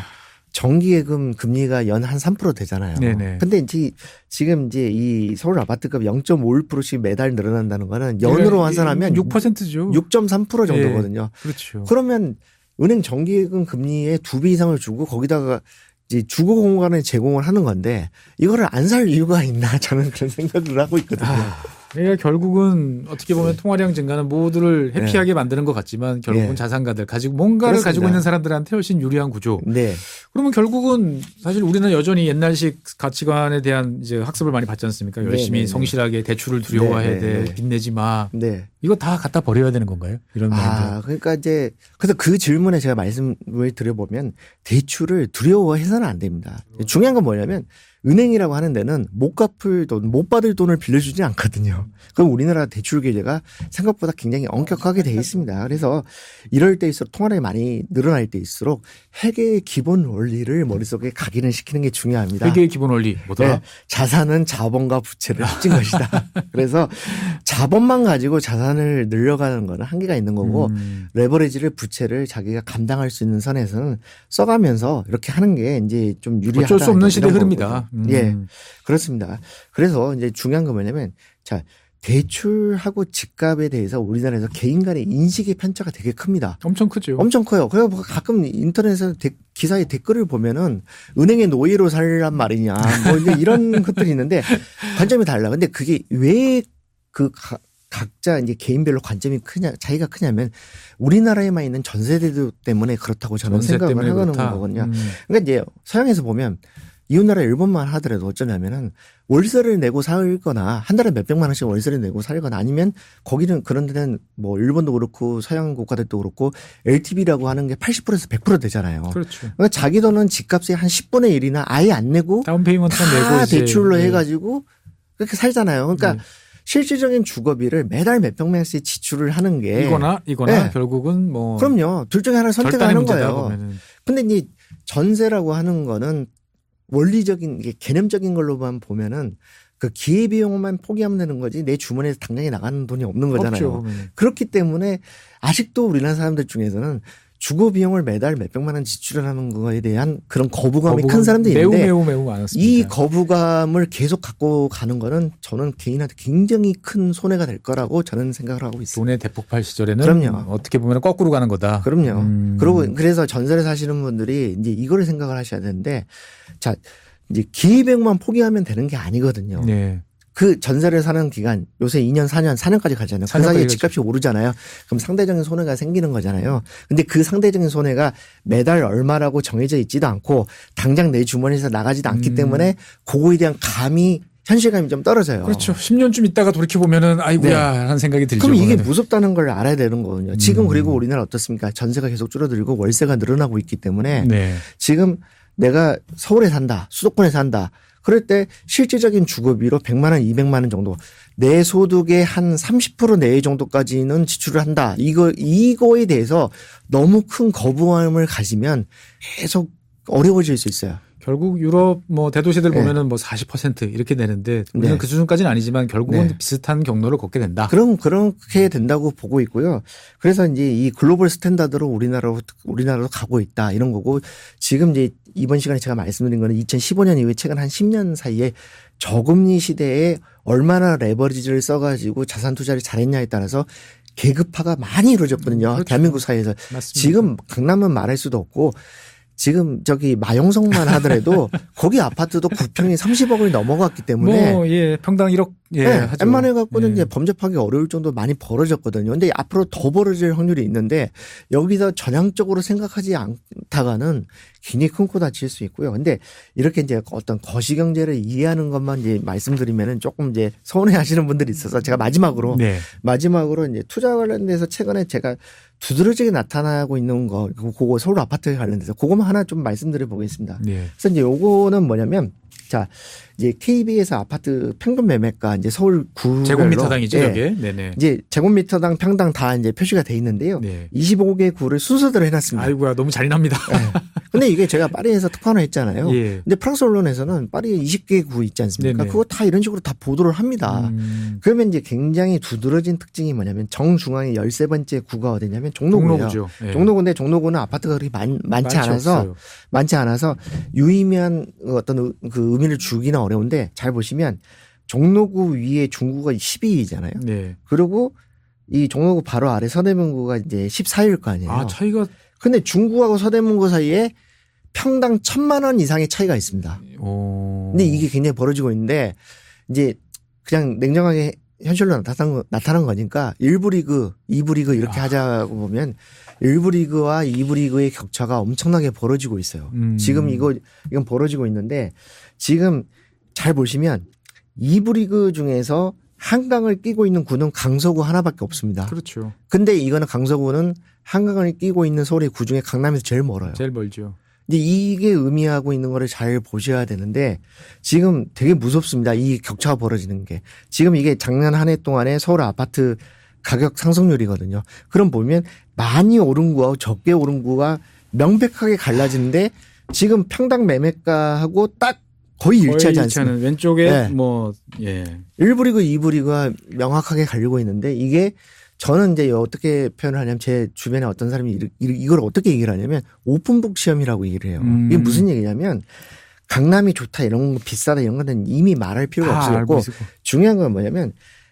정기예금 금리가 연 한 삼 퍼센트 되잖아요. 네네. 근데 이제 지금 이제 이 서울 아파트값 영 점 오일 퍼센트씩 매달 늘어난다는 거는 연으로 환산하면 육 퍼센트죠. 육 점 삼 퍼센트 정도거든요. 예, 그렇죠. 그러면 은행 정기예금 금리의 두 배 이상을 주고 거기다가 이제 주거 공간을 제공을 하는 건데 이거를 안 살 이유가 있나 저는 그런 생각을 하고 있거든요. 아, 그러니까 결국은 어떻게 보면 네. 통화량 증가는 모두를 해피하게 네. 만드는 것 같지만 결국은 네. 자산가들 가지고 뭔가를 그렇습니다. 가지고 있는 사람들한테 훨씬 유리한 구조. 네. 그러면 결국은 사실 우리는 여전히 옛날식 가치관에 대한 이제 학습을 많이 받지 않습니까? 열심히 네. 성실하게 대출을 두려워해야 돼. 네. 빚내지 마. 네. 이거 다 갖다 버려야 되는 건가요? 이런 아, 말인데. 그러니까 이제 그래서 그 질문에 제가 말씀을 드려보면 대출을 두려워해서는 안 됩니다. 중요한 건 뭐냐면 은행이라고 하는 데는 못 갚을 돈, 못 받을 돈을 빌려주지 않거든요. 그럼 우리나라 대출 규제가 생각보다 굉장히 엄격하게 돼 있습니다. 그래서 이럴 때일수록 통화량이 많이 늘어날 때일수록 회계의 기본 원리를 머릿속에 각인을 시키는 게 중요합니다. 회계의 기본 원리 뭐더라? 네, 자산은 자본과 부채를 합친 것이다. 그래서 자본만 가지고 자산을 늘려가는 거는 한계가 있는 거고 음. 레버리지를 부채를 자기가 감당할 수 있는 선에서는 써가면서 이렇게 하는 게 이제 좀 유리하다. 어쩔 수 없는 시대 흐름이다. 음. 예, 그렇습니다. 그래서 이제 중요한 건 뭐냐면 자 대출하고 집값에 대해서 우리나라에서 개인 간의 인식의 편차가 되게 큽니다. 엄청 크죠. 엄청 커요. 그래서 가끔 인터넷에서 데, 기사의 댓글을 보면은 은행의 노예로 살란 말이냐 뭐 이제 이런 것들이 있는데 관점이 달라. 근데 그게 왜 그 각자 이제 개인별로 관점이 크냐 차이가 크냐면 우리나라에만 있는 전세대도 때문에 그렇다고 저는 생각을 하는 그렇다. 거거든요. 음. 그러니까 이제 서양에서 보면 이웃나라 일본만 하더라도 어쩌냐면은 월세를 내고 살거나 한 달에 몇백만 원씩 월세를 내고 살거나 아니면 거기는 그런 데는 뭐 일본도 그렇고 서양 국가들도 그렇고 엘티브이라고 하는 게 팔십 퍼센트에서 백 퍼센트 되잖아요. 그렇죠. 그러니까 자기 돈은 집값의 한 십분의 일이나 아예 안 내고 다운페이먼트만 내고 대출로 이제. 해가지고 그렇게 살잖아요. 그러니까 네. 실질적인 주거비를 매달 몇백만 원씩 지출을 하는 게 이거나 이거나 네. 결국은 뭐 그럼요. 둘 중에 하나를 선택하는 거예요. 보면은. 근데 이제 전세라고 하는 거는 원리적인 게 개념적인 걸로만 보면은 그 기회비용만 포기하면 되는 거지 내 주머니에서 당장에 나가는 돈이 없는 거잖아요. 없죠. 그렇기 때문에 아직도 우리나라 사람들 중에서는 주거 비용을 매달 몇백만 원 지출을 하는 거에 대한 그런 거부감이 거부감 큰 사람들이 매우 있는데 매우 매우 많았습니다. 이 거부감을 계속 갖고 가는 거는 저는 개인한테 굉장히 큰 손해가 될 거라고 저는 생각을 하고 있습니다. 돈의 대폭발 시절에는 그럼요. 어떻게 보면 거꾸로 가는 거다. 그럼요. 음. 그리고 그래서 전세를 사시는 분들이 이제 이거를 생각을 하셔야 되는데 자 이제 기회비용만 포기하면 되는 게 아니거든요. 네. 그 전세를 사는 기간 요새 이 년, 사 년, 사 년까지 가잖아요. 그 사이에 집값이 오르잖아요. 그럼 상대적인 손해가 생기는 거잖아요. 근데 그 상대적인 손해가 매달 얼마라고 정해져 있지도 않고 당장 내 주머니에서 나가지도 않기 음. 때문에 그거에 대한 감이 현실감이 좀 떨어져요. 그렇죠. 십 년쯤 있다가 돌이켜보면은 아이고야 네. 하는 생각이 들죠. 그럼 이게 그러면. 무섭다는 걸 알아야 되는 거거든요. 지금 음. 그리고 우리나라 어떻습니까? 전세가 계속 줄어들고 월세가 늘어나고 있기 때문에 네. 지금 내가 서울에 산다. 수도권에 산다. 그럴 때 실질적인 주거비로 백만 원, 이백만 원 정도 내 소득의 한 삼십 퍼센트 내외 정도까지는 지출을 한다. 이거 이거에 대해서 너무 큰 거부감을 가지면 계속 어려워질 수 있어요. 결국 유럽 뭐 대도시들 네. 보면은 뭐 사십 퍼센트 이렇게 되는데 우리는 네. 그 수준까지는 아니지만 결국은 네. 비슷한 경로를 걷게 된다. 그럼 그렇게 된다고 보고 있고요. 그래서 이제 이 글로벌 스탠다드로 우리나라로 우리나라로 가고 있다 이런 거고 지금 이제 이번 시간에 제가 말씀드린 거는 이천십오 년 이후에 최근 한 십 년 사이에 저금리 시대에 얼마나 레버리지를 써가지고 자산 투자를 잘했냐에 따라서 계급화가 많이 이루어졌거든요. 그렇죠. 대한민국 사회에서. 맞습니다. 지금 강남은 말할 수도 없고 지금 저기 마용성만 하더라도 거기 아파트도 구평이 삼십억을 넘어갔기 때문에 뭐 예 평당 일억 예 네, 하죠. 웬만해 갖고는 예. 이제 범접하기 어려울 정도 많이 벌어졌거든요. 근데 앞으로 더 벌어질 확률이 있는데 여기서 전향적으로 생각하지 않다가는 굉장히 큰 코 다칠 수 있고요. 근데 이렇게 이제 어떤 거시경제를 이해하는 것만 이제 말씀드리면은 조금 이제 서운해하시는 분들이 있어서 제가 마지막으로 네. 마지막으로 이제 투자 관련돼서 최근에 제가 두드러지게 나타나고 있는 거 그거 서울 아파트 관련돼서 그거만 하나 좀 말씀드려 보겠습니다. 네. 그래서 이제 요거는 뭐냐면 자, 이제 케이비에스 아파트 평균 매매가 이제 서울 구 제곱미터당이죠, 네. 저게. 네네. 이제 제곱미터당 평당 다 이제 표시가 돼 있는데요. 네. 이십오 개 구를 순서대로 해놨습니다. 아이고야, 너무 잔인합니다. 네. 근데 이게 제가 파리에서 특파원을 했잖아요. 예. 근데 프랑스 언론에서는 파리에 이십 개 구 있지 않습니까? 네네. 그거 다 이런 식으로 다 보도를 합니다. 음. 그러면 이제 굉장히 두드러진 특징이 뭐냐면 정중앙에 열세 번째 구가 어디냐면 종로구예요. 종로구죠. 예. 종로구인데 종로구는 아파트가 그렇게 많, 많지 않아서 없어요. 많지 않아서 유의미한 어떤 그 의미를 주기는 어려운데 잘 보시면 종로구 위에 중구가 십이 위잖아요. 네. 그리고 이 종로구 바로 아래 서대문구가 이제 십사 위일 거 아니에요. 아, 차이가. 근데 중구하고 서대문구 사이에 평당 천만 원 이상의 차이가 있습니다. 오. 근데 이게 굉장히 벌어지고 있는데 이제 그냥 냉정하게 현실로 나타난, 거, 나타난 거니까 일 부 리그, 이 부 리그 이렇게 아. 하자고 보면 일 부 리그와 이 부 리그의 격차가 엄청나게 벌어지고 있어요. 음. 지금 이거 이건 벌어지고 있는데 지금 잘 보시면 이 부 리그 중에서 한강을 끼고 있는 구는 강서구 하나밖에 없습니다. 그렇죠. 근데 이거는 강서구는 한강을 끼고 있는 서울의 구 중에 강남에서 제일 멀어요. 제일 멀죠. 근데 이게 의미하고 있는 거를 잘 보셔야 되는데 지금 되게 무섭습니다. 이 격차가 벌어지는 게. 지금 이게 작년 한 해 동안에 서울 아파트 가격 상승률이거든요. 그럼 보면 많이 오른 구하고 적게 오른 구가 명백하게 갈라지는데 지금 평당 매매가하고 딱 거의 일치하지 거의 않습니다. 왼쪽에 네. 뭐 예. 일 부 리그, 이 부 리그가 명확하게 갈리고 있는데 이게 저는 이제 어떻게 표현을 하냐면 제 주변에 어떤 사람이 이걸 어떻게 얘기를 하냐면 오픈북 시험이라고 얘기를 해요. 음. 이게 무슨 얘기냐면 강남이 좋다 이런 거 비싸다 이런 거는 이미 말할 필요가 없었고 중요한 건 뭐냐면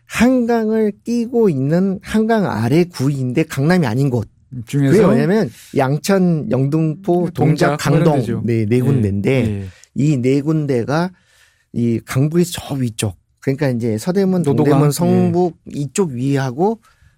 한강을 끼고 있는 한강 아래 구인데 강남이 아닌 곳. 중에서 그게 뭐냐면 양천, 영등포, 동작, 강동 네, 네 군데인데 네. 이 네 군데가 이 강북에서 저 위쪽 그러니까 이제 서대문, 노도강, 동대문, 성북 네. 이쪽 위하고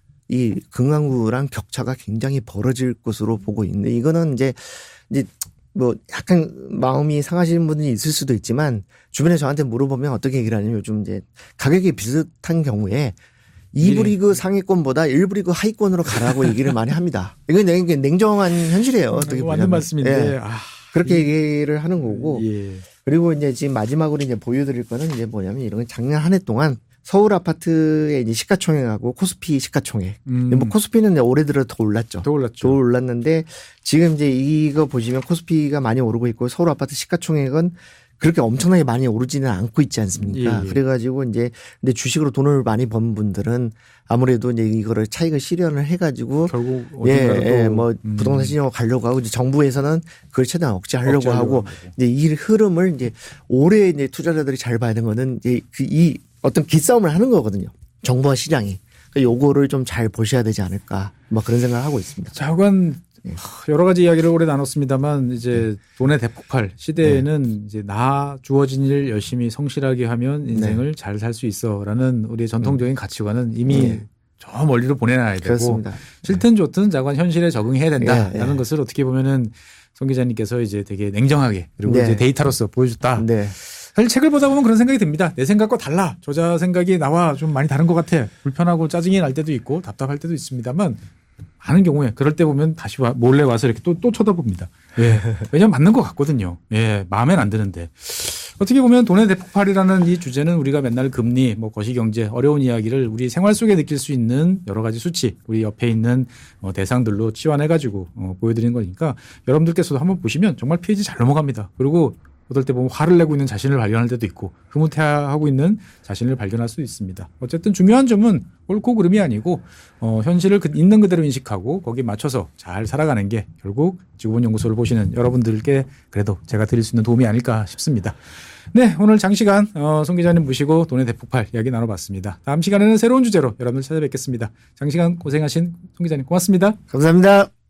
이 금강구랑 격차가 굉장히 벌어질 것으로 보고 있는데 이거는 이제 이제 뭐 약간 마음이 상하시는 분들이 있을 수도 있지만 주변에 저한테 물어보면 어떻게 얘기를 하냐면 요즘 이제 가격이 비슷한 경우에 이 부 리그 상위권보다 일 부 리그 하위권으로 가라고 얘기를 많이 합니다. 이건 냉정한 현실이에요. 어떻게 보면. 맞는 말씀인데. 예. 아, 그렇게 얘기를 하는 거고. 예. 그리고 이제 지금 마지막으로 이제 보여드릴 거는 이제 뭐냐면 이런 건 작년 한 해 동안 서울 아파트의 이제 시가총액하고 코스피 시가총액. 음. 뭐 코스피는 올해 들어 더 올랐죠. 더 올랐죠. 더 올랐는데 지금 이제 이거 보시면 코스피가 많이 오르고 있고 서울 아파트 시가총액은 그렇게 엄청나게 많이 오르지는 않고 있지 않습니까? 예, 예. 그래가지고 이제 근데 주식으로 돈을 많이 번 분들은 아무래도 이제 이거를 차익을 실현을 해가지고 결국 예, 예, 뭐 음. 부동산 시장으로 가려고 하고 이제 정부에서는 그걸 최대한 억제하려고, 억제하려고 하고 하고. 이제 이 흐름을 이제 올해 이제 투자자들이 잘 봐야 되는 거는 이제 그 이 어떤 기싸움을 하는 거거든요. 정부와 시장이. 그러니까 요거를 좀 잘 보셔야 되지 않을까. 뭐 그런 생각을 하고 있습니다. 자, 그건 여러 가지 이야기를 오래 나눴습니다만 이제 네. 돈의 대폭발 시대에는 네. 이제 나 주어진 일 열심히 성실하게 하면 인생을 네. 잘 살 수 있어라는 우리의 전통적인 음. 가치관은 이미 네. 저 멀리로 보내놔야 되고 그렇습니다. 싫든 좋든 자관 현실에 적응해야 된다라는 네. 것을 어떻게 보면은 송 기자님께서 이제 되게 냉정하게 그리고 네. 이제 데이터로서 보여줬다. 네. 사실 책을 보다 보면 그런 생각이 듭니다. 내 생각과 달라. 저자 생각이 나와 좀 많이 다른 것 같아. 불편하고 짜증이 날 때도 있고 답답할 때도 있습니다만 많은 경우에 그럴 때 보면 다시 와, 몰래 와서 이렇게 또, 또 쳐다봅니다. 예. 왜냐면 맞는 것 같거든요. 예. 마음엔 안 드는데. 어떻게 보면 돈의 대폭발이라는 이 주제는 우리가 맨날 금리, 뭐 거시경제, 어려운 이야기를 우리 생활 속에 느낄 수 있는 여러 가지 수치, 우리 옆에 있는 어, 대상들로 치환해가지고 어, 보여드리는 거니까 여러분들께서도 한번 보시면 정말 페이지 잘 넘어갑니다. 그리고 어떨 때 보면 화를 내고 있는 자신을 발견할 때도 있고 흐뭇해하고 있는 자신을 발견할 수 있습니다. 어쨌든 중요한 점은 옳고 그름이 아니고 어, 현실을 그, 있는 그대로 인식하고 거기에 맞춰서 잘 살아가는 게 결국 지구본 연구소를 보시는 여러분들께 그래도 제가 드릴 수 있는 도움이 아닐까 싶습니다. 네, 오늘 장시간 어, 송 기자님 모시고 돈의 대폭발 이야기 나눠봤습니다. 다음 시간에는 새로운 주제로 여러분들 찾아뵙겠습니다. 장시간 고생하신 송 기자님 고맙습니다. 감사합니다.